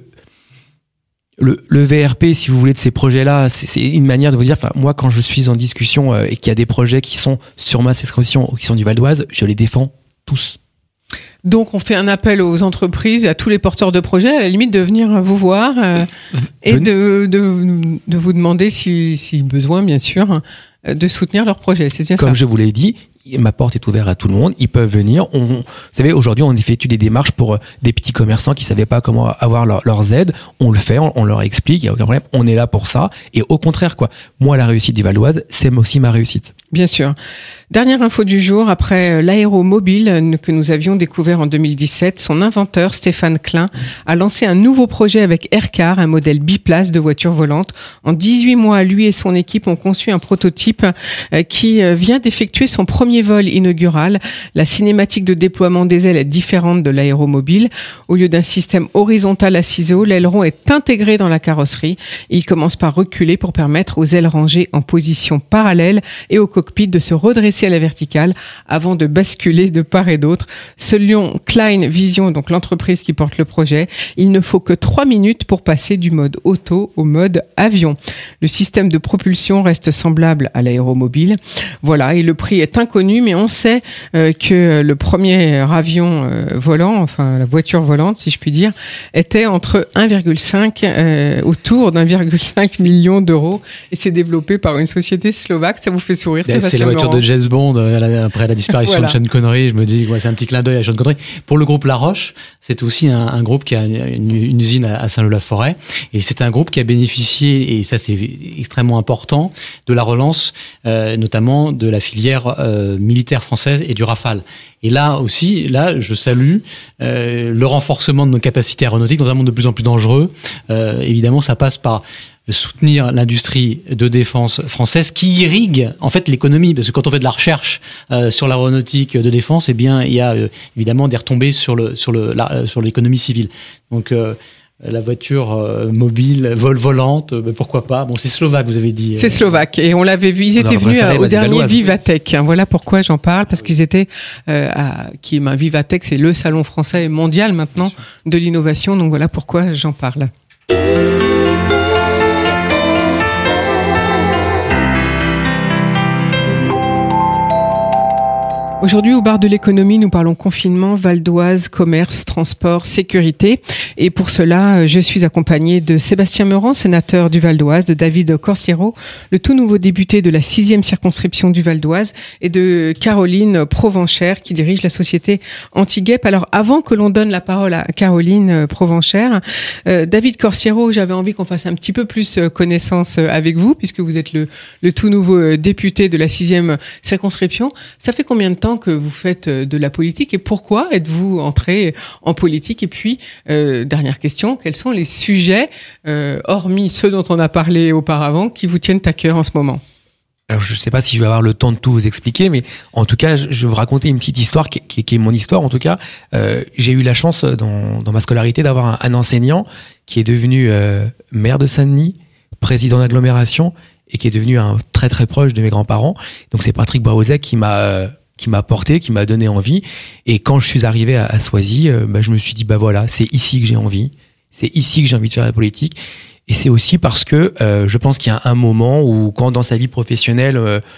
Speaker 4: VRP, si vous voulez, de ces projets-là. C'est une manière de vous dire, enfin, moi, quand je suis en discussion et qu'il y a des projets qui sont sur ma circonscription ou qui sont du Val d'Oise, je les défends tous.
Speaker 1: Donc, on fait un appel aux entreprises et à tous les porteurs de projets, à la limite, de venir vous voir et de vous demander, si besoin, bien sûr, de soutenir leurs projets. C'est bien ça.
Speaker 4: Comme je vous l'ai dit, ma porte est ouverte à tout le monde. Ils peuvent venir. Vous savez, aujourd'hui, on effectue des démarches pour des petits commerçants qui savaient pas comment avoir leurs aides. On le fait, on leur explique. Il y a aucun problème. On est là pour ça. Et au contraire, quoi. Moi, la réussite du Val d'Oise, c'est aussi ma réussite.
Speaker 1: Bien sûr. Dernière info du jour, après l'aéromobile que nous avions découvert en 2017, son inventeur Stéphane Klein a lancé un nouveau projet avec Aircar, un modèle biplace de voiture volante. En 18 mois, lui et son équipe ont conçu un prototype qui vient d'effectuer son premier vol inaugural. La cinématique de déploiement des ailes est différente de l'aéromobile. Au lieu d'un système horizontal à ciseaux, l'aileron est intégré dans la carrosserie. Il commence par reculer pour permettre aux ailes rangées en position parallèle et au cockpit de se redresser à la verticale avant de basculer de part et d'autre. Selon Klein Vision, donc l'entreprise qui porte le projet, il ne faut que 3 minutes pour passer du mode auto au mode avion. Le système de propulsion reste semblable à l'aéromobile. Voilà, et le prix est inconnu, mais on sait que le premier avion volant, enfin la voiture volante, si je puis dire, était entre 1,5 autour d'1,5 million d'euros, et c'est développé par une société slovaque. Ça vous fait sourire,
Speaker 5: c'est la voiture de James Bond après la disparition de Sean Connery. Je me dis c'est un petit clin d'œil à Sean Connery. Pour le groupe La Roche, c'est aussi un groupe qui a une usine à Saint-Lô-la-Forêt, et c'est un groupe qui a bénéficié, et ça c'est extrêmement important, de la relance notamment de la filière militaire française et du Rafale. Et là aussi, je salue le renforcement de nos capacités aéronautiques dans un monde de plus en plus dangereux. Évidemment, ça passe par soutenir l'industrie de défense française qui irrigue en fait l'économie, parce que quand on fait de la recherche sur l'aéronautique de défense, eh bien il y a évidemment des retombées sur l'économie civile. Donc la voiture mobile, volante, pourquoi pas. Bon, c'est slovaque, vous avez dit.
Speaker 1: C'est slovaque, et on l'avait vu. Ils étaient venus au dernier Vivatech. Voilà pourquoi j'en parle, parce qu'ils étaient Vivatech, c'est le salon français et mondial maintenant de l'innovation. Donc voilà pourquoi j'en parle. Aujourd'hui, au bar de l'économie, nous parlons confinement, Val d'Oise, commerce, transport, sécurité. Et pour cela, je suis accompagnée de Sébastien Meurant, sénateur du Val d'Oise, de David Corsiero, le tout nouveau député de la 6e circonscription du Val d'Oise, et de Caroline Provenchère, qui dirige la société Antiguep. Alors, avant que l'on donne la parole à Caroline Provenchère, David Corsiero, j'avais envie qu'on fasse un petit peu plus connaissance avec vous, puisque vous êtes le tout nouveau député de la 6e circonscription. Ça fait combien de temps que vous faites de la politique, et pourquoi êtes-vous entré en politique? Et puis, dernière question, quels sont les sujets, hormis ceux dont on a parlé auparavant, qui vous tiennent à cœur en ce moment?
Speaker 4: Alors, je ne sais pas si je vais avoir le temps de tout vous expliquer, mais en tout cas, je vais vous raconter une petite histoire qui est mon histoire. En tout cas, j'ai eu la chance dans ma scolarité d'avoir un enseignant qui est devenu maire de Saint-Denis, président d'agglomération, et qui est devenu un très très proche de mes grands-parents. Donc c'est Patrick Braouzet qui m'a porté, qui m'a donné envie. Et quand je suis arrivé à Soisy, je me suis dit, voilà, c'est ici que j'ai envie. C'est ici que j'ai envie de faire la politique. Et c'est aussi parce que je pense qu'il y a un moment où, quand dans sa vie professionnelle,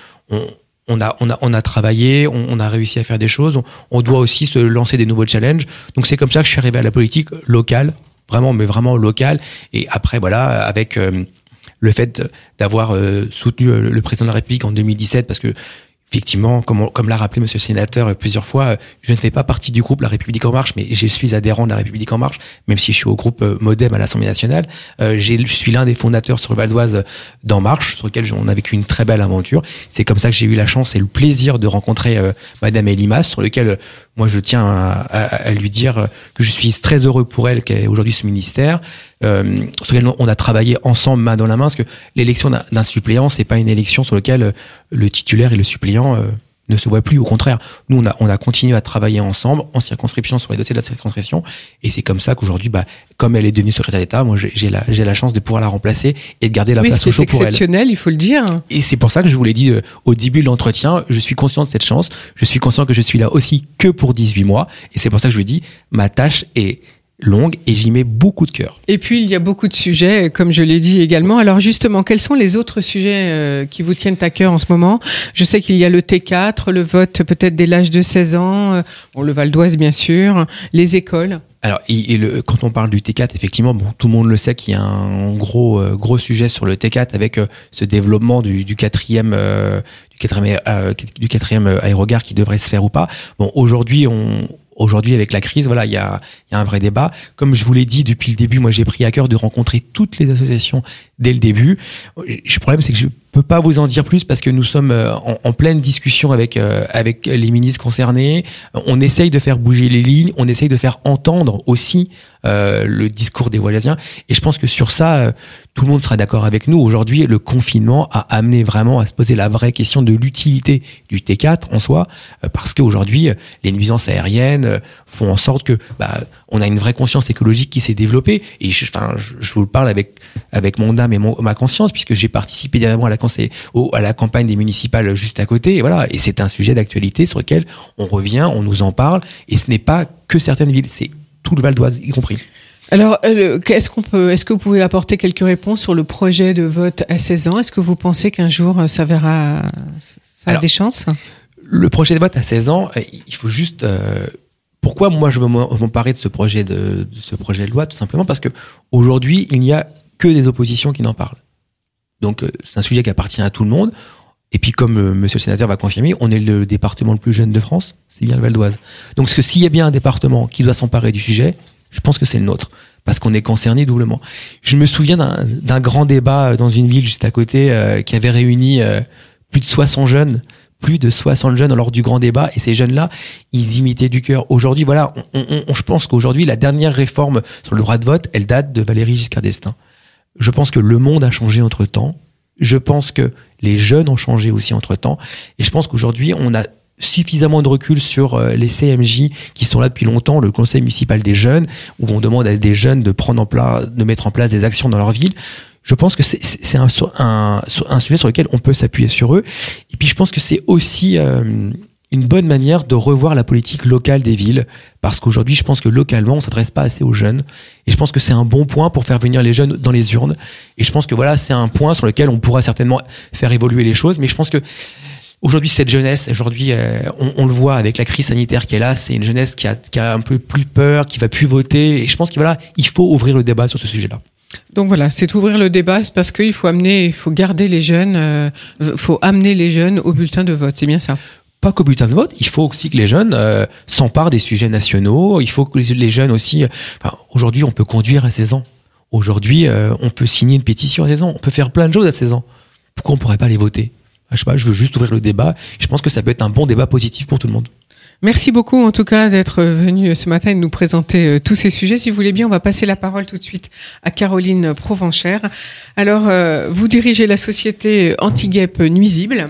Speaker 4: on a travaillé, on a réussi à faire des choses, on doit aussi se lancer des nouveaux challenges. Donc c'est comme ça que je suis arrivé à la politique locale, vraiment locale. Et après, voilà, avec le fait d'avoir soutenu le président de la République en 2017, parce que effectivement, comme l'a rappelé Monsieur le Sénateur plusieurs fois, je ne fais pas partie du groupe La République En Marche, mais je suis adhérent de La République En Marche, même si je suis au groupe Modem à l'Assemblée nationale. Je suis l'un des fondateurs sur le Val d'Oise d'En Marche, sur lequel on a vécu une très belle aventure. C'est comme ça que j'ai eu la chance et le plaisir de rencontrer Madame Elimas, sur lequel moi je tiens à lui dire que je suis très heureux pour elle qu'elle ait aujourd'hui ce ministère. Sur lequel on a travaillé ensemble main dans la main, parce que l'élection d'un suppléant, c'est pas une élection sur laquelle le titulaire et le suppléant ne se voient plus. Au contraire, nous on a continué à travailler ensemble en circonscription sur les dossiers de la circonscription, et c'est comme ça qu'aujourd'hui, comme elle est devenue secrétaire d'État, moi j'ai la chance de pouvoir la remplacer et de garder la place au chaud pour elle.
Speaker 1: C'est exceptionnel, il faut le dire.
Speaker 4: Et c'est pour ça que je vous l'ai dit au début de l'entretien, je suis conscient de cette chance, je suis conscient que je suis là aussi que pour 18 mois, et c'est pour ça que je vous dis, ma tâche est longue et j'y mets beaucoup de cœur.
Speaker 1: Et puis il y a beaucoup de sujets, comme je l'ai dit également. Alors justement, quels sont les autres sujets qui vous tiennent à cœur en ce moment? Je sais qu'il y a le T4, le vote peut-être dès l'âge de 16 ans, le Val d'Oise bien sûr, les écoles.
Speaker 4: Alors, quand on parle du T4, effectivement, tout le monde le sait qu'il y a un gros sujet sur le T4 avec ce développement du quatrième aérogare qui devrait se faire ou pas. Bon, Aujourd'hui, avec la crise, voilà, il y a un vrai débat. Comme je vous l'ai dit depuis le début, moi, j'ai pris à cœur de rencontrer toutes les associations dès le début. Le problème, c'est que peux pas vous en dire plus parce que nous sommes en pleine discussion avec les ministres concernés. On essaye de faire bouger les lignes, on essaye de faire entendre aussi le discours des Wallaisiens. Et je pense que sur ça, tout le monde sera d'accord avec nous. Aujourd'hui, le confinement a amené vraiment à se poser la vraie question de l'utilité du T4 en soi, parce qu'aujourd'hui, les nuisances aériennes font en sorte que on a une vraie conscience écologique qui s'est développée. Et je vous parle avec mon âme et ma conscience, puisque j'ai participé dernièrement à la campagne des municipales juste à côté. Et voilà. Et c'est un sujet d'actualité sur lequel on revient, on nous en parle. Et ce n'est pas que certaines villes, c'est tout le Val d'Oise y compris.
Speaker 1: Alors, est-ce que vous pouvez apporter quelques réponses sur le projet de vote à 16 ans? Est-ce que vous pensez qu'un jour ça a des chances? Le
Speaker 4: projet de vote à 16 ans, il faut juste. Pourquoi moi je veux m'emparer de ce projet de loi? Tout simplement parce que aujourd'hui il n'y a que des oppositions qui n'en parlent. Donc c'est un sujet qui appartient à tout le monde. Et puis comme monsieur le sénateur va confirmer, on est le département le plus jeune de France, c'est bien le Val d'Oise. Donc s'il y a bien un département qui doit s'emparer du sujet, je pense que c'est le nôtre, parce qu'on est concerné doublement. Je me souviens d'un grand débat dans une ville juste à côté qui avait réuni plus de 60 jeunes lors du grand débat, et ces jeunes-là, ils imitaient du cœur. Aujourd'hui, voilà, je pense qu'aujourd'hui, la dernière réforme sur le droit de vote, elle date de Valéry Giscard d'Estaing. Je pense que le monde a changé entre-temps. Je pense que les jeunes ont changé aussi entre-temps. Et je pense qu'aujourd'hui, on a suffisamment de recul sur les CMJ qui sont là depuis longtemps, le conseil municipal des jeunes, où on demande à des jeunes de mettre en place des actions dans leur ville. Je pense que c'est un sujet sur lequel on peut s'appuyer sur eux. Et puis je pense que c'est aussi une bonne manière de revoir la politique locale des villes, parce qu'aujourd'hui je pense que localement on s'adresse pas assez aux jeunes, et je pense que c'est un bon point pour faire venir les jeunes dans les urnes. Et je pense que voilà, c'est un point sur lequel on pourra certainement faire évoluer les choses. Mais je pense que aujourd'hui, cette jeunesse, on le voit avec la crise sanitaire qui est là, c'est une jeunesse qui a un peu plus peur, qui va plus voter. Et je pense qu'il faut ouvrir le débat sur ce sujet-là.
Speaker 1: Donc voilà, c'est ouvrir le débat, c'est parce qu'il faut garder les jeunes, faut amener les jeunes au bulletin de vote, c'est bien ça?
Speaker 4: Pas qu'au bulletin de vote, il faut aussi que les jeunes s'emparent des sujets nationaux. Il faut que les jeunes aussi. Aujourd'hui, on peut conduire à 16 ans. Aujourd'hui, on peut signer une pétition à 16 ans. On peut faire plein de choses à 16 ans. Pourquoi on pourrait pas les voter? Je sais pas, je veux juste ouvrir le débat. Je pense que ça peut être un bon débat positif pour tout le monde.
Speaker 1: Merci beaucoup en tout cas d'être venu ce matin et de nous présenter tous ces sujets. Si vous voulez bien, on va passer la parole tout de suite à Caroline Provenchère. Alors, vous dirigez la société Anti-Guêpes Nuisibles,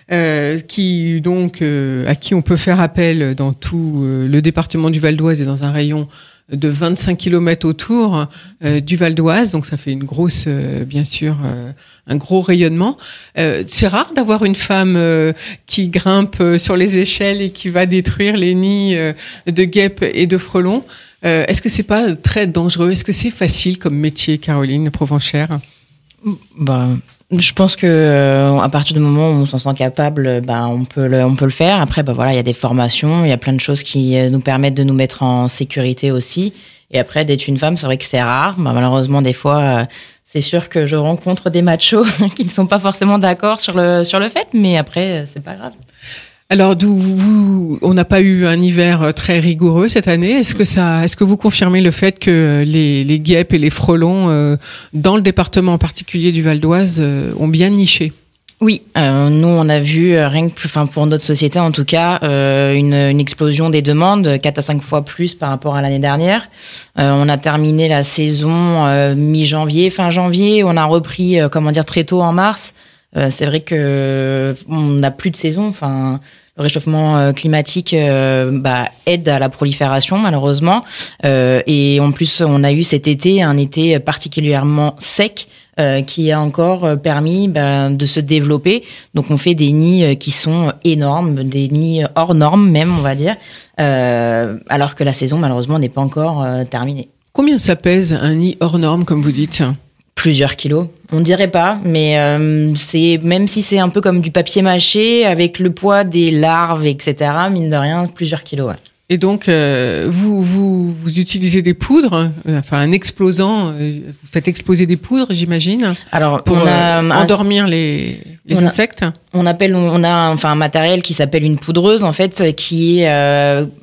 Speaker 1: qui donc à qui on peut faire appel dans tout le département du Val d'Oise et dans un rayon de 25 km autour du Val d'Oise, donc ça fait une grosse, bien sûr, un gros rayonnement. C'est rare d'avoir une femme qui grimpe sur les échelles et qui va détruire les nids de guêpes et de frelons. Est-ce que c'est pas très dangereux? Est-ce que c'est facile comme métier, Caroline Provenchère?
Speaker 6: Je pense que à partir du moment où on s'en sent capable, on peut le faire. Après, il y a des formations, il y a plein de choses qui nous permettent de nous mettre en sécurité aussi. Et après, d'être une femme, c'est vrai que c'est rare. Malheureusement, des fois, c'est sûr que je rencontre des machos qui ne sont pas forcément d'accord sur le fait, mais après, c'est pas grave.
Speaker 1: Alors, on n'a pas eu un hiver très rigoureux cette année. Est-ce que vous confirmez le fait que les guêpes et les frelons dans le département en particulier du Val d'Oise ont bien niché?
Speaker 6: Oui, nous on a vu pour notre société en tout cas une explosion des demandes, 4 à 5 fois plus par rapport à l'année dernière. On a terminé la saison mi-janvier, fin janvier. On a repris très tôt en mars. C'est vrai que on n'a plus de saison. Le réchauffement climatique aide à la prolifération malheureusement. Et en plus, on a eu cet été un été particulièrement sec qui a encore permis de se développer. Donc on fait des nids qui sont énormes, des nids hors normes même, on va dire, alors que la saison malheureusement n'est pas encore terminée.
Speaker 1: Combien ça pèse un nid hors norme, comme vous dites ?
Speaker 6: Plusieurs kilos. On dirait pas, mais c'est même si c'est un peu comme du papier mâché avec le poids des larves, etc. Mine de rien, plusieurs kilos. Ouais.
Speaker 1: Et donc, vous utilisez des poudres, un explosant. Vous faites exploser des poudres, j'imagine.
Speaker 6: Alors,
Speaker 1: pour endormir les insectes.
Speaker 6: On a un matériel qui s'appelle une poudreuse, en fait, qui est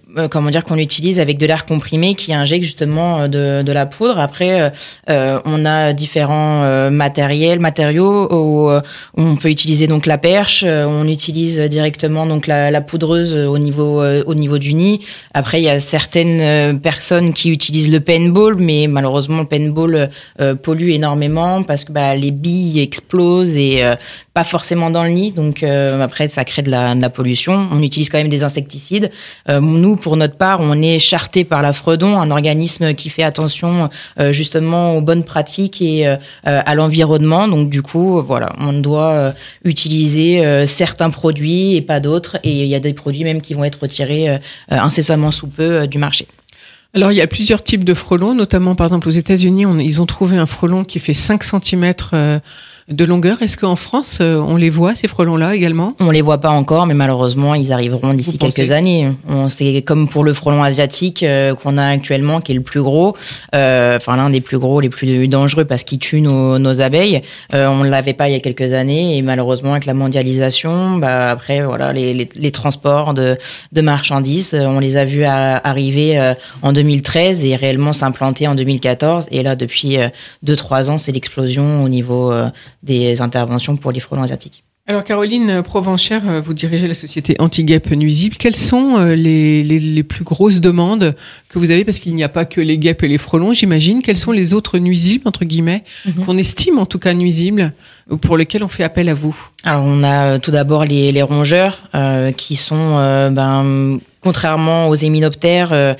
Speaker 6: qu'on utilise avec de l'air comprimé qui injecte justement de la poudre. Après, on a différents matériaux où on peut utiliser donc la perche, on utilise directement donc la poudreuse au niveau du nid. Après, il y a certaines personnes qui utilisent le paintball, mais malheureusement le paintball pollue énormément parce que les billes explosent et pas forcément dans le nid. Donc après, ça crée de la pollution. On utilise quand même des insecticides. Nous, pour notre part, on est charté par la Fredon, un organisme qui fait attention justement aux bonnes pratiques et à l'environnement. Donc du coup, voilà, on doit utiliser certains produits et pas d'autres. Et il y a des produits même qui vont être retirés incessamment sous peu du marché.
Speaker 1: Alors, il y a plusieurs types de frelons, notamment, par exemple, aux États-Unis, ils ont trouvé un frelon qui fait 5 cm de longueur. Est-ce qu'en France, on les voit, ces frelons-là, également?
Speaker 6: On les voit pas encore, mais malheureusement, ils arriveront d'ici quelques années. C'est comme pour le frelon asiatique qu'on a actuellement, qui est le plus gros, l'un des plus gros, les plus dangereux, parce qu'il tue nos abeilles. On l'avait pas il y a quelques années, et malheureusement, avec la mondialisation, après, voilà, les transports de marchandises, on les a vus arriver en 2013 et réellement s'implanter en 2014. Et là, depuis 2-3 ans, c'est l'explosion au niveau des interventions pour les frelons asiatiques.
Speaker 1: Alors Caroline Provenchère, vous dirigez la société Anti-Guêpes Nuisibles. Quelles sont les plus grosses demandes que vous avez? Parce qu'il n'y a pas que les guêpes et les frelons, j'imagine. Quels sont les autres nuisibles, entre guillemets, qu'on estime en tout cas nuisibles, pour lesquels on fait appel à vous? Alors
Speaker 6: on a tout d'abord les rongeurs qui sont... contrairement aux hyménoptères,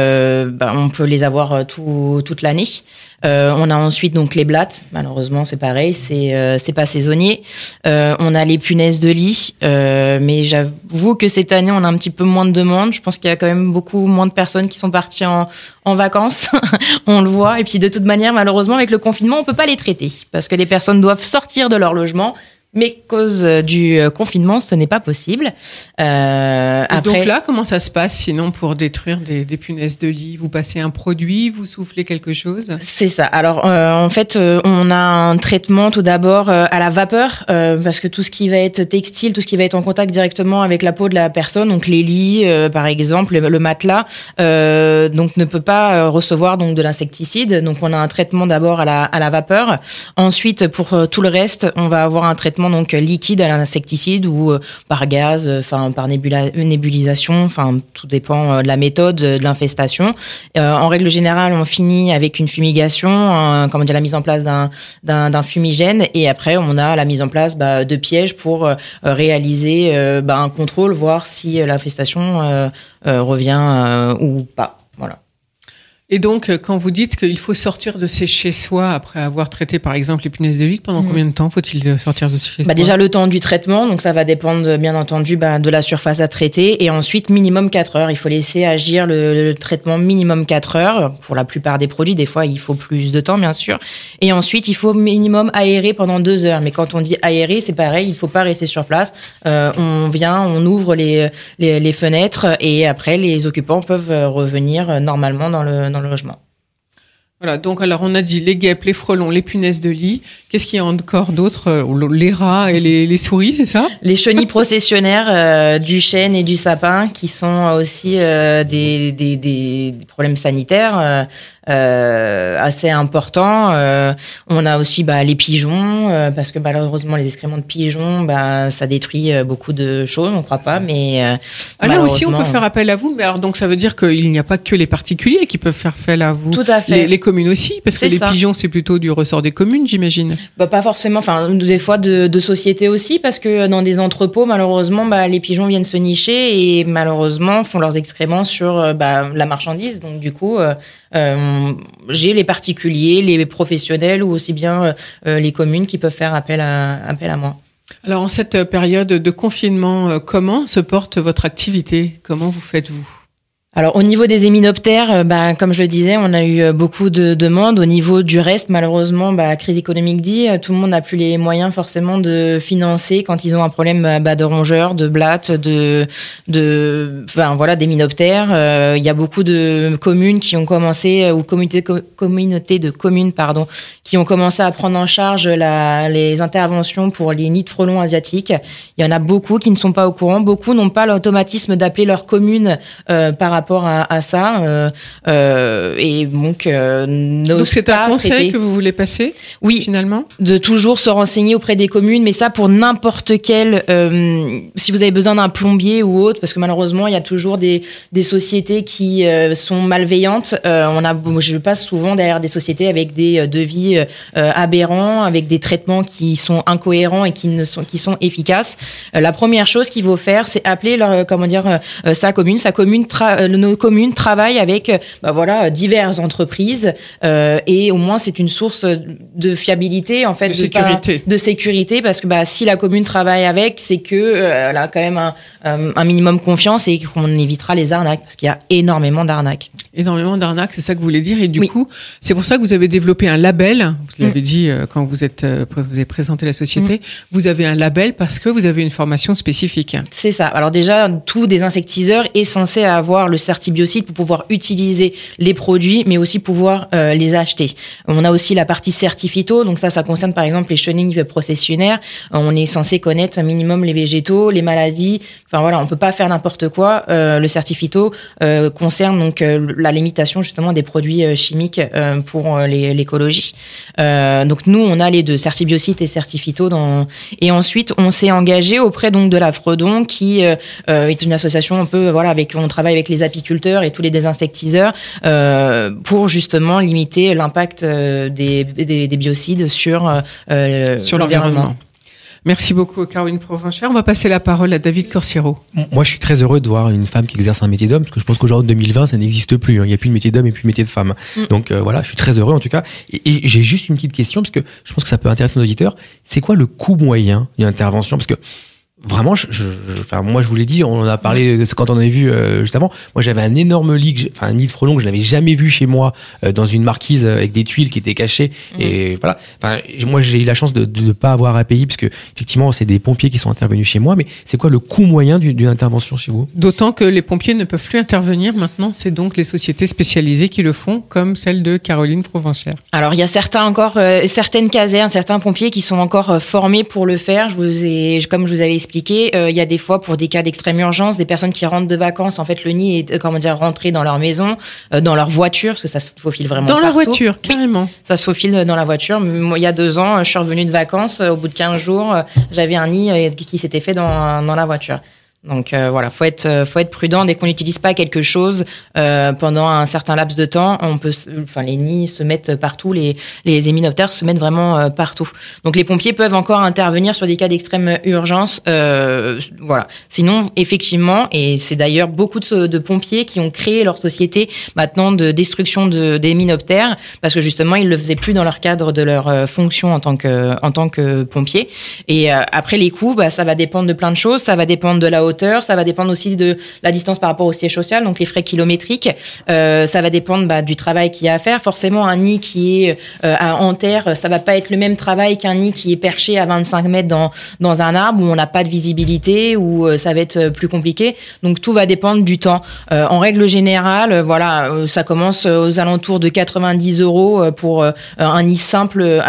Speaker 6: on peut les avoir toute l'année. On a ensuite donc les blattes. Malheureusement, c'est pareil, c'est pas saisonnier. On a les punaises de lit, mais j'avoue que cette année, on a un petit peu moins de demandes. Je pense qu'il y a quand même beaucoup moins de personnes qui sont parties en vacances. On le voit. Et puis de toute manière, malheureusement, avec le confinement, on peut pas les traiter parce que les personnes doivent sortir de leur logement. Mais cause du confinement, ce n'est pas possible.
Speaker 1: Après... Donc là, comment ça se passe sinon pour détruire des punaises de lit? Vous passez un produit, vous soufflez quelque chose?
Speaker 6: C'est ça. Alors en fait, on a un traitement tout d'abord à la vapeur parce que tout ce qui va être textile, tout ce qui va être en contact directement avec la peau de la personne, donc les lits par exemple, le matelas, donc ne peut pas recevoir donc de l'insecticide. Donc on a un traitement d'abord à la vapeur. Ensuite, pour tout le reste, on va avoir un traitement donc liquide à l'insecticide ou par gaz, par nébulisation, tout dépend de la méthode de l'infestation. En règle générale, on finit avec une fumigation, la mise en place d'un fumigène, et après on a la mise en place de pièges pour réaliser un contrôle, voir si l'infestation revient ou pas. Voilà.
Speaker 1: Et donc, quand vous dites qu'il faut sortir de chez soi après avoir traité, par exemple, les punaises de lit, pendant combien de temps faut-il sortir de chez soi?
Speaker 6: Déjà, le temps du traitement, donc ça va dépendre, bien entendu, de la surface à traiter. Et ensuite, minimum 4 heures. Il faut laisser agir le traitement minimum 4 heures. Pour la plupart des produits, des fois, il faut plus de temps, bien sûr. Et ensuite, il faut minimum aérer pendant 2 heures. Mais quand on dit aérer, c'est pareil, il faut pas rester sur place. On ouvre les fenêtres et après, les occupants peuvent revenir normalement dans le logement.
Speaker 1: Voilà, donc alors on a dit les guêpes, les frelons, les punaises de lit. Qu'est-ce qu'il y a encore d'autre? Les rats et les souris, c'est ça?
Speaker 6: Les chenilles processionnaires du chêne et du sapin, qui sont aussi des problèmes sanitaires assez importants. On a aussi les pigeons, parce que malheureusement les excréments de pigeons, ça détruit beaucoup de choses, on croit pas, mais
Speaker 1: là aussi on peut faire appel à vous. Mais alors donc ça veut dire qu'il n'y a pas que les particuliers qui peuvent faire appel à vous.
Speaker 6: Tout à fait.
Speaker 1: Les communes aussi, parce que les pigeons c'est plutôt du ressort des communes, j'imagine.
Speaker 6: Pas forcément, des fois de sociétés aussi, parce que dans des entrepôts, malheureusement, les pigeons viennent se nicher et malheureusement font leurs excréments sur la marchandise. Donc du coup, j'ai les particuliers, les professionnels ou aussi bien les communes qui peuvent faire appel à moi.
Speaker 1: Alors en cette période de confinement, comment se porte votre activité? Comment vous faites-vous?
Speaker 6: Alors au niveau des hyménoptères, comme je le disais, on a eu beaucoup de demandes. Au niveau du reste, malheureusement, la crise économique dit, tout le monde n'a plus les moyens forcément de financer quand ils ont un problème de rongeurs, de blattes, d'hyménoptères. Il y a beaucoup de communes qui ont commencé, ou communautés de communes, qui ont commencé à prendre en charge les interventions pour les nids de frelons asiatiques. Il y en a beaucoup qui ne sont pas au courant. Beaucoup n'ont pas l'automatisme d'appeler leur commune par rapport à ça. Et donc
Speaker 1: c'est un conseil que vous voulez passer,
Speaker 6: oui,
Speaker 1: finalement,
Speaker 6: de toujours se renseigner auprès des communes, mais ça pour n'importe quel, si vous avez besoin d'un plombier ou autre, parce que malheureusement il y a toujours des sociétés qui sont malveillantes. Je passe souvent derrière des sociétés avec des devis aberrants, avec des traitements qui sont incohérents et qui sont efficaces. La première chose qu'il faut faire, c'est appeler sa commune. Nos communes travaillent avec diverses entreprises et au moins c'est une source de fiabilité, en fait, de sécurité, parce que si la commune travaille avec, c'est que elle a quand même un minimum confiance et qu'on évitera les arnaques, parce qu'il y a énormément d'arnaques.
Speaker 1: Énormément d'arnaques, c'est ça que vous voulez dire. Et du coup, c'est pour ça que vous avez développé un label. Vous l'avez dit quand vous avez présenté la société. Vous avez un label parce que vous avez une formation spécifique.
Speaker 6: C'est ça. Alors déjà, tous des insectiseurs est censé avoir le certibiocide pour pouvoir utiliser les produits, mais aussi pouvoir les acheter. On a aussi la partie certifito, donc ça concerne par exemple les chenilles processionnaires. On est censé connaître un minimum les végétaux, les maladies. Enfin voilà, on peut pas faire n'importe quoi. Le certifito concerne donc la limitation justement des produits chimiques pour l'écologie. Donc nous, on a les deux, certibiocide et certifito. Et ensuite, on s'est engagé auprès donc de la Fredon, qui est une association on travaille avec les apiculteurs et tous les désinsectiseurs pour justement limiter l'impact des biocides sur l'environnement.
Speaker 1: Merci beaucoup, Caroline Provenchère. On va passer la parole à David Corsiero.
Speaker 4: Moi, je suis très heureux de voir une femme qui exerce un métier d'homme, parce que je pense qu'aujourd'hui, en 2020, ça n'existe plus. Il n'y a plus de métier d'homme et plus de métier de femme. Donc voilà, je suis très heureux en tout cas. Et j'ai juste une petite question, parce que je pense que ça peut intéresser nos auditeurs. C'est quoi le coût moyen d'une intervention ? Parce que vraiment, moi, je vous l'ai dit, on en a parlé quand on avait vu juste avant. Moi, j'avais un énorme nid de frelons que je n'avais jamais vu chez moi, dans une marquise avec des tuiles qui étaient cachées. Et voilà. Moi, j'ai eu la chance de ne pas avoir à payer, parce que effectivement, c'est des pompiers qui sont intervenus chez moi. Mais c'est quoi le coût moyen d'une intervention chez vous ?
Speaker 1: D'autant que les pompiers ne peuvent plus intervenir maintenant. C'est donc les sociétés spécialisées qui le font, comme celle de Caroline Provenchère.
Speaker 6: Alors, il y a certaines casernes, certains pompiers qui sont encore formés pour le faire. Comme je vous avais expliqué, il y a des fois, pour des cas d'extrême urgence, des personnes qui rentrent de vacances, en fait, le nid est, rentré dans leur maison, dans leur voiture, parce que ça se faufile vraiment
Speaker 1: dans
Speaker 6: partout.
Speaker 1: La voiture, carrément.
Speaker 6: Oui, ça se faufile dans la voiture. Moi, il y a 2 ans, je suis revenue de vacances, au bout de 15 jours, j'avais un nid qui s'était fait dans la voiture. Donc voilà, faut être prudent dès qu'on n'utilise pas quelque chose pendant un certain laps de temps. Les nids se mettent partout, les hyménoptères se mettent vraiment partout. Donc les pompiers peuvent encore intervenir sur des cas d'extrême urgence. Voilà. Sinon, effectivement, et c'est d'ailleurs beaucoup de pompiers qui ont créé leur société maintenant de destruction des hyménoptères, parce que justement ils le faisaient plus dans leur cadre de leur fonction en tant que pompier. Et après les coûts, ça va dépendre de plein de choses. Ça va dépendre de la hauteur, ça va dépendre aussi de la distance par rapport au siège social, donc les frais kilométriques. Ça va dépendre du travail qu'il y a à faire. Forcément, un nid qui est en terre, ça va pas être le même travail qu'un nid qui est perché à 25 mètres dans un arbre où on n'a pas de visibilité, où ça va être plus compliqué. Donc tout va dépendre du temps. En règle générale, ça commence aux alentours de 90 € pour un nid simple,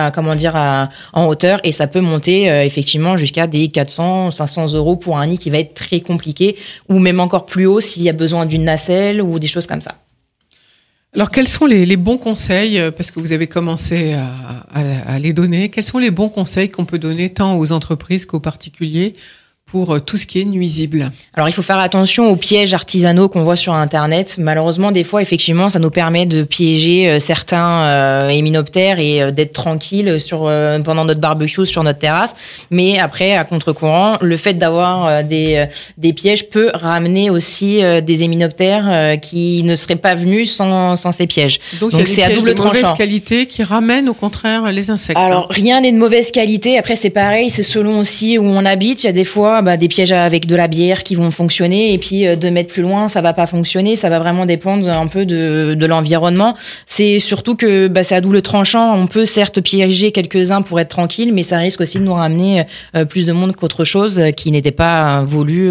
Speaker 6: en hauteur, et ça peut monter effectivement jusqu'à des 400, 500 € pour un nid qui va être très compliqué, ou même encore plus haut s'il y a besoin d'une nacelle ou des choses comme ça.
Speaker 1: Alors, quels sont les bons conseils, parce que vous avez commencé à les donner, quels sont les bons conseils qu'on peut donner tant aux entreprises qu'aux particuliers pour tout ce qui est nuisible?
Speaker 6: Alors, il faut faire attention aux pièges artisanaux qu'on voit sur Internet. Malheureusement, des fois, effectivement, ça nous permet de piéger certains hyménoptères et d'être tranquille pendant notre barbecue sur notre terrasse. Mais après, à contre-courant, le fait d'avoir des pièges peut ramener aussi des hyménoptères qui ne seraient pas venus sans ces pièges.
Speaker 1: Donc c'est à double tranchant. Mauvaise qualité qui ramènent au contraire les insectes.
Speaker 6: Alors, rien n'est de mauvaise qualité. Après, c'est pareil, c'est selon aussi où on habite. Il y a des fois fois des pièges avec de la bière qui vont fonctionner et puis 2 mètres plus loin ça va pas fonctionner. Ça va vraiment dépendre un peu de l'environnement. C'est surtout que c'est à double tranchant. On peut certes piéger quelques-uns pour être tranquille, mais ça risque aussi de nous ramener plus de monde qu'autre chose qui n'était pas voulu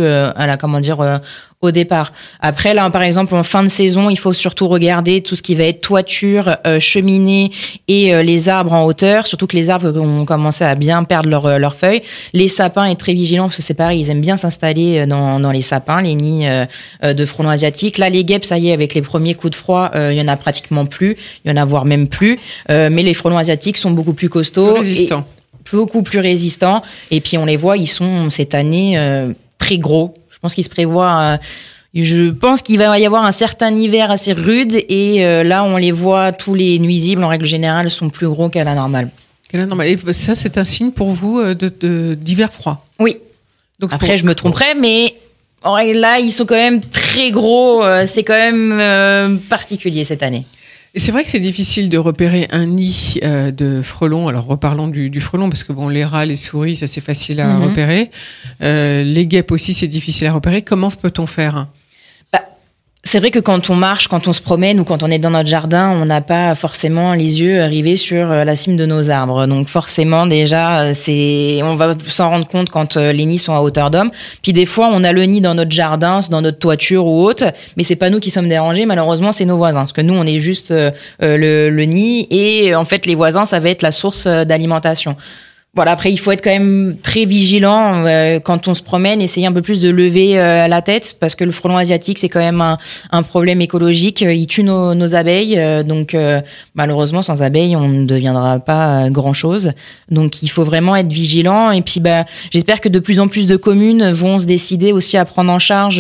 Speaker 6: au départ. Après, là, par exemple, en fin de saison, il faut surtout regarder tout ce qui va être toiture, cheminée et les arbres en hauteur. Surtout que les arbres ont commencé à bien perdre leurs feuilles. Les sapins, être très vigilants parce que c'est pareil, ils aiment bien s'installer dans les sapins, les nids de frelons asiatiques. Là, les guêpes, ça y est, avec les premiers coups de froid, il y en a pratiquement plus. Il y en a voire même plus. Mais les frelons asiatiques sont beaucoup plus costauds.
Speaker 1: Plus résistants.
Speaker 6: Beaucoup plus résistants. Et puis, on les voit, ils sont cette année très gros. Je pense qu'il se prévoit. Je pense qu'il va y avoir un certain hiver assez rude et là, on les voit, tous les nuisibles, en règle générale, sont plus gros qu'à la normale.
Speaker 1: Et ça, c'est un signe pour vous d'hiver froid.
Speaker 6: Oui. Donc, après, je me tromperais, mais là, ils sont quand même très gros. C'est quand même particulier cette année.
Speaker 1: Et c'est vrai que c'est difficile de repérer un nid de frelons. Alors reparlons du frelon parce que les rats, les souris, ça c'est facile à repérer. Les guêpes aussi, c'est difficile à repérer. Comment peut-on faire ?
Speaker 6: C'est vrai que quand on marche, quand on se promène ou quand on est dans notre jardin, on n'a pas forcément les yeux rivés sur la cime de nos arbres. Donc forcément, déjà, on va s'en rendre compte quand les nids sont à hauteur d'homme. Puis des fois, on a le nid dans notre jardin, dans notre toiture ou autre, mais c'est pas nous qui sommes dérangés. Malheureusement, c'est nos voisins, parce que nous, on est juste le nid et en fait, les voisins, ça va être la source d'alimentation. Voilà, après, il faut être quand même très vigilant quand on se promène, essayer un peu plus de lever la tête parce que le frelon asiatique, c'est quand même un problème écologique. Il tue nos abeilles. Donc, malheureusement, sans abeilles, on ne deviendra pas grand-chose. Donc, il faut vraiment être vigilant. Et puis, j'espère que de plus en plus de communes vont se décider aussi à prendre en charge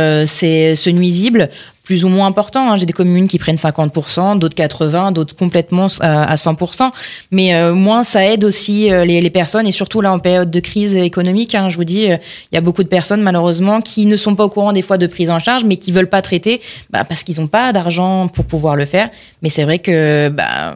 Speaker 6: ce nuisible. Plus ou moins important. J'ai des communes qui prennent 50%, d'autres 80%, d'autres complètement à 100%. Mais moins ça aide aussi les personnes et surtout là en période de crise économique. Je vous dis, il y a beaucoup de personnes malheureusement qui ne sont pas au courant des fois de prise en charge, mais qui veulent pas traiter parce qu'ils n'ont pas d'argent pour pouvoir le faire. Mais c'est vrai que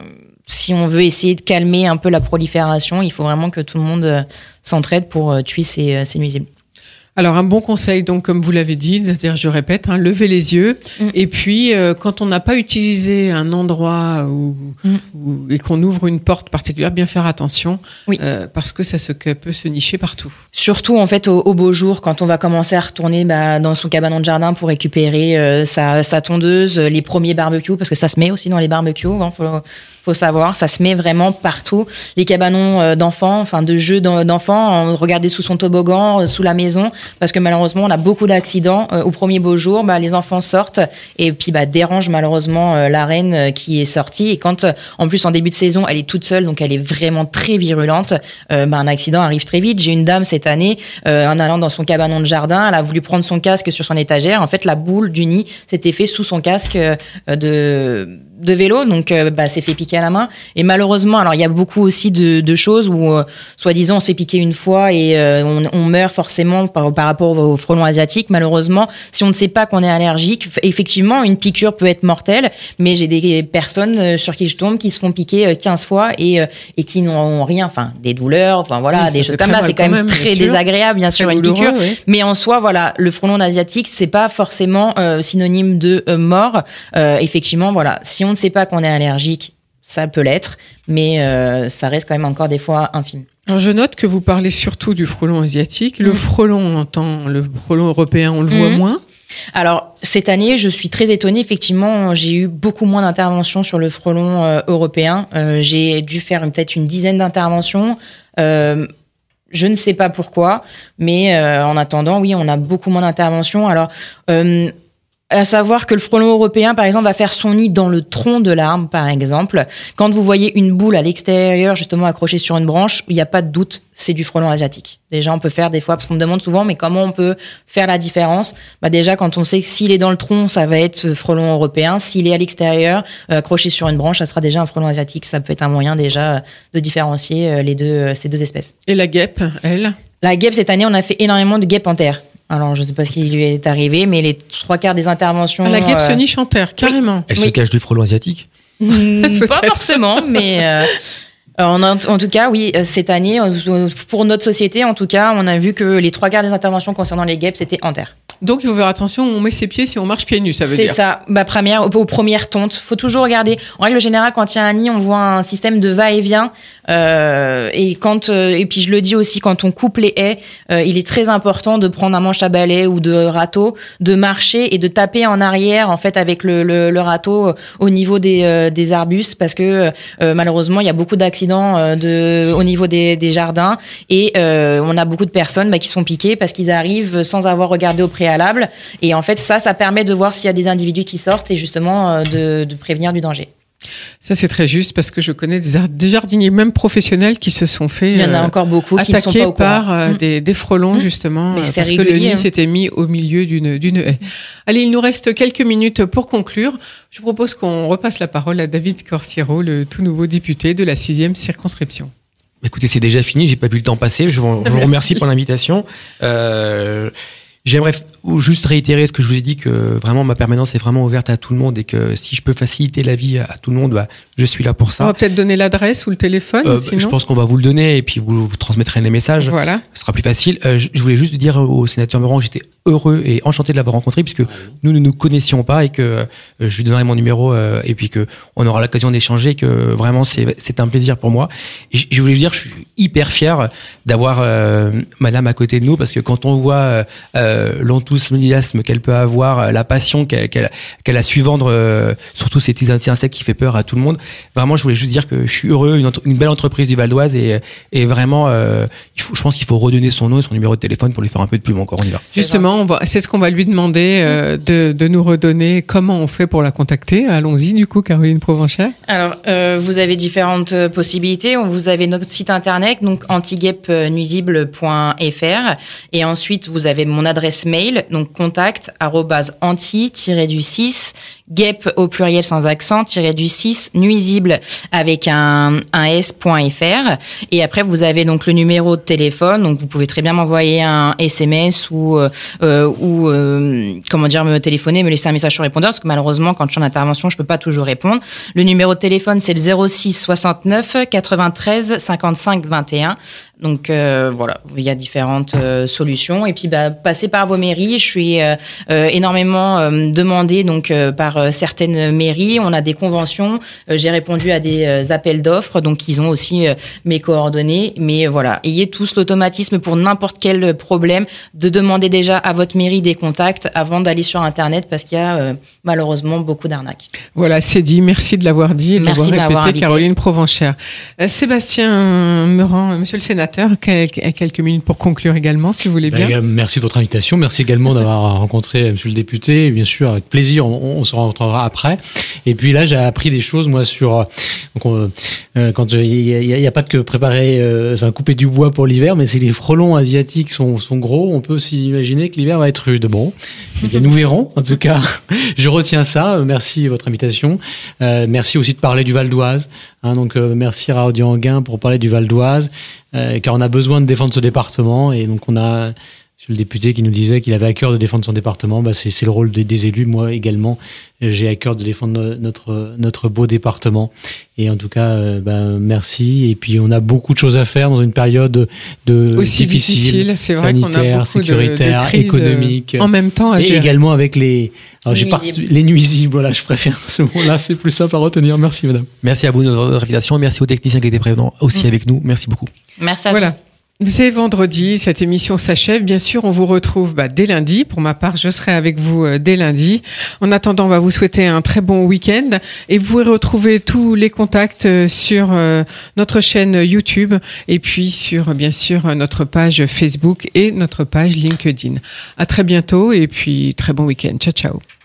Speaker 6: si on veut essayer de calmer un peu la prolifération, il faut vraiment que tout le monde s'entraide pour tuer ces nuisibles.
Speaker 1: Alors un bon conseil, donc comme vous l'avez dit, c'est-à-dire je répète, lever les yeux. Et puis quand on n'a pas utilisé un endroit et qu'on ouvre une porte particulière, bien faire attention, parce que ça peut se nicher partout.
Speaker 6: Surtout en fait au beau jour, quand on va commencer à retourner dans son cabanon de jardin pour récupérer sa tondeuse, les premiers barbecues, parce que ça se met aussi dans les barbecues. Faut savoir, ça se met vraiment partout. Les cabanons d'enfants, de jeux d'enfants, regarder sous son toboggan, sous la maison, parce que malheureusement, on a beaucoup d'accidents. Au premier beau jour, les enfants sortent et puis dérangent malheureusement la reine qui est sortie. Et quand, en plus, en début de saison, elle est toute seule, donc elle est vraiment très virulente, un accident arrive très vite. J'ai une dame cette année, en allant dans son cabanon de jardin, elle a voulu prendre son casque sur son étagère. En fait, la boule du nid s'était fait sous son casque de vélo, donc s'est fait piquer à la main. Et malheureusement, alors il y a beaucoup aussi de choses où soi-disant on se fait piquer une fois et on meurt forcément par rapport au frelon asiatique. Malheureusement, si on ne sait pas qu'on est allergique, effectivement une piqûre peut être mortelle, mais j'ai des personnes sur qui je tombe qui se font piquer 15 fois et qui n'ont rien, des douleurs, des choses comme ça. C'est quand même très désagréable, bien sûr, une piqûre. Oui. Mais en soi, le frelon asiatique, c'est pas forcément synonyme de mort. Effectivement, si on ne sait pas qu'on est allergique, ça peut l'être, mais ça reste quand même encore des fois infime.
Speaker 1: Alors je note que vous parlez surtout du frelon asiatique. Le frelon, le frelon européen, on le voit moins.
Speaker 6: Alors cette année, je suis très étonnée. Effectivement, j'ai eu beaucoup moins d'interventions sur le frelon européen. J'ai dû faire peut-être une dizaine d'interventions. Je ne sais pas pourquoi, mais en attendant, oui, on a beaucoup moins d'interventions. Alors à savoir que le frelon européen, par exemple, va faire son nid dans le tronc de l'arbre, par exemple. Quand vous voyez une boule à l'extérieur, justement accrochée sur une branche, il n'y a pas de doute, c'est du frelon asiatique. Déjà, on peut faire des fois, parce qu'on me demande souvent, mais comment on peut faire la différence ? Déjà, quand on sait que s'il est dans le tronc, ça va être frelon européen. S'il est à l'extérieur, accroché sur une branche, ça sera déjà un frelon asiatique. Ça peut être un moyen déjà de différencier ces deux espèces.
Speaker 1: Et la guêpe, elle ?
Speaker 6: La guêpe, cette année, on a fait énormément de guêpes en terre. Alors, je ne sais pas ce qui lui est arrivé, mais les 3/4 des interventions...
Speaker 1: La guêpe se niche en terre, carrément.
Speaker 4: Elle se cache du frelon asiatique ?
Speaker 6: Pas forcément, mais En tout cas, oui, cette année, pour notre société, en tout cas, on a vu que les 3 quarts des interventions concernant les guêpes, c'était en terre.
Speaker 1: Donc, il faut faire attention, on met ses pieds si on marche pieds nus, ça veut dire.
Speaker 6: C'est ça. Aux premières tontes. Faut toujours regarder. En règle générale, quand il y a un nid, on voit un système de va-et-vient. Et puis je le dis aussi, quand on coupe les haies, il est très important de prendre un manche à balai ou de râteau, de marcher et de taper en arrière, en fait, avec le râteau au niveau des arbustes, parce que malheureusement, il y a beaucoup d'accidents au niveau des jardins, et on a beaucoup de personnes qui se font piquer parce qu'ils arrivent sans avoir regardé au préalable. Et en fait, ça permet de voir s'il y a des individus qui sortent et justement de prévenir du danger.
Speaker 1: Ça, c'est très juste parce que je connais des jardiniers, même professionnels, qui se sont fait
Speaker 6: il y en a encore beaucoup qui ne sont pas au courant.
Speaker 1: par des frelons, justement, parce
Speaker 6: régulier,
Speaker 1: que le nid s'était mis au milieu d'une haie. Allez, il nous reste quelques minutes pour conclure. Je propose qu'on repasse la parole à David Corsiero, le tout nouveau député de la 6e circonscription.
Speaker 4: Écoutez, c'est déjà fini, j'ai pas vu le temps passer. Je vous remercie pour l'invitation. J'aimerais juste réitérer ce que je vous ai dit, que vraiment ma permanence est vraiment ouverte à tout le monde et que si je peux faciliter la vie à tout le monde, je suis là pour ça.
Speaker 1: On va peut-être donner l'adresse ou le téléphone. Sinon.
Speaker 4: Je pense qu'on va vous le donner et puis vous transmettrez les messages.
Speaker 1: Voilà.
Speaker 4: Ce sera plus facile. Je voulais juste dire au sénateur Meurant que j'étais heureux et enchanté de l'avoir rencontré puisque nous ne nous connaissions pas et que je lui donnerai mon numéro et puis que on aura l'occasion d'échanger et que vraiment c'est un plaisir pour moi. Et je voulais dire, je suis hyper fier d'avoir madame à côté de nous parce que quand on voit l'enthousiasme qu'elle peut avoir, la passion qu'elle a su vendre, surtout ces petits insectes qui fait peur à tout le monde. Vraiment, je voulais juste dire que je suis heureux, une belle entreprise du Val d'Oise et vraiment, je pense qu'il faut redonner son nom et son numéro de téléphone pour lui faire un peu de pub encore. On y va.
Speaker 1: Justement, c'est ce qu'on va lui demander de nous redonner. Comment on fait pour la contacter? Allons-y, du coup, Caroline Provencher.
Speaker 6: Alors, vous avez différentes possibilités. Vous avez notre site internet, donc antiguêpesnuisibles.fr, et ensuite vous avez mon adresse mail, donc contact@anti-6 guêpe au pluriel sans accent -6 nuisible avec un s.fr, et après vous avez donc le numéro de téléphone, donc vous pouvez très bien m'envoyer un SMS ou me téléphoner, me laisser un message sur répondeur parce que malheureusement quand je suis en intervention je peux pas toujours répondre. Le numéro de téléphone c'est le 06 69 93 55 21. Donc voilà, il y a différentes solutions et puis passez par vos mairies. Je suis énormément demandée donc par certaines mairies. On a des conventions. J'ai répondu à des appels d'offres, donc ils ont aussi mes coordonnées. Mais voilà, ayez tous l'automatisme pour n'importe quel problème de demander déjà à votre mairie des contacts avant d'aller sur Internet parce qu'il y a malheureusement beaucoup d'arnaques.
Speaker 1: Voilà, c'est dit. Merci de l'avoir dit et de l'avoir répété, Caroline Provencher. Sébastien Meurant, monsieur le sénateur, quelques minutes pour conclure également, si vous voulez bien.
Speaker 5: Merci de votre invitation. Merci également d'avoir rencontré monsieur le député. Bien sûr, avec plaisir, on se rencontrera après. Et puis là, j'ai appris des choses, moi, sur quand il y a pas que préparer, couper du bois pour l'hiver, mais si les frelons asiatiques sont gros, on peut aussi imaginer que l'hiver va être rude. Bon, eh bien, nous verrons. En tout cas, je retiens ça. Merci de votre invitation. Merci aussi de parler du Val d'Oise. Donc merci Radio Anguin pour parler du Val d'Oise, car on a besoin de défendre ce département et donc on a le député qui nous disait qu'il avait à cœur de défendre son département. C'est le rôle des élus. Moi également, j'ai à cœur de défendre notre beau département. Et en tout cas, merci. Et puis on a beaucoup de choses à faire dans une période
Speaker 1: aussi difficile. C'est vrai qu'on a beaucoup
Speaker 5: sécuritaire,
Speaker 1: de crises
Speaker 5: économique,
Speaker 1: en même temps à gérer.
Speaker 5: Et également avec les nuisibles. Voilà, je préfère ce mot-là. C'est plus simple à retenir. Merci, madame.
Speaker 4: Merci à vous de votre invitation. Merci aux techniciens qui étaient présents aussi avec nous. Merci beaucoup.
Speaker 6: Merci à tous.
Speaker 1: C'est vendredi, cette émission s'achève. Bien sûr, on vous retrouve dès lundi. Pour ma part, je serai avec vous dès lundi. En attendant, on va vous souhaiter un très bon week-end. Et vous pouvez retrouver tous les contacts sur notre chaîne YouTube et puis sur, bien sûr, notre page Facebook et notre page LinkedIn. À très bientôt et puis très bon week-end. Ciao, ciao.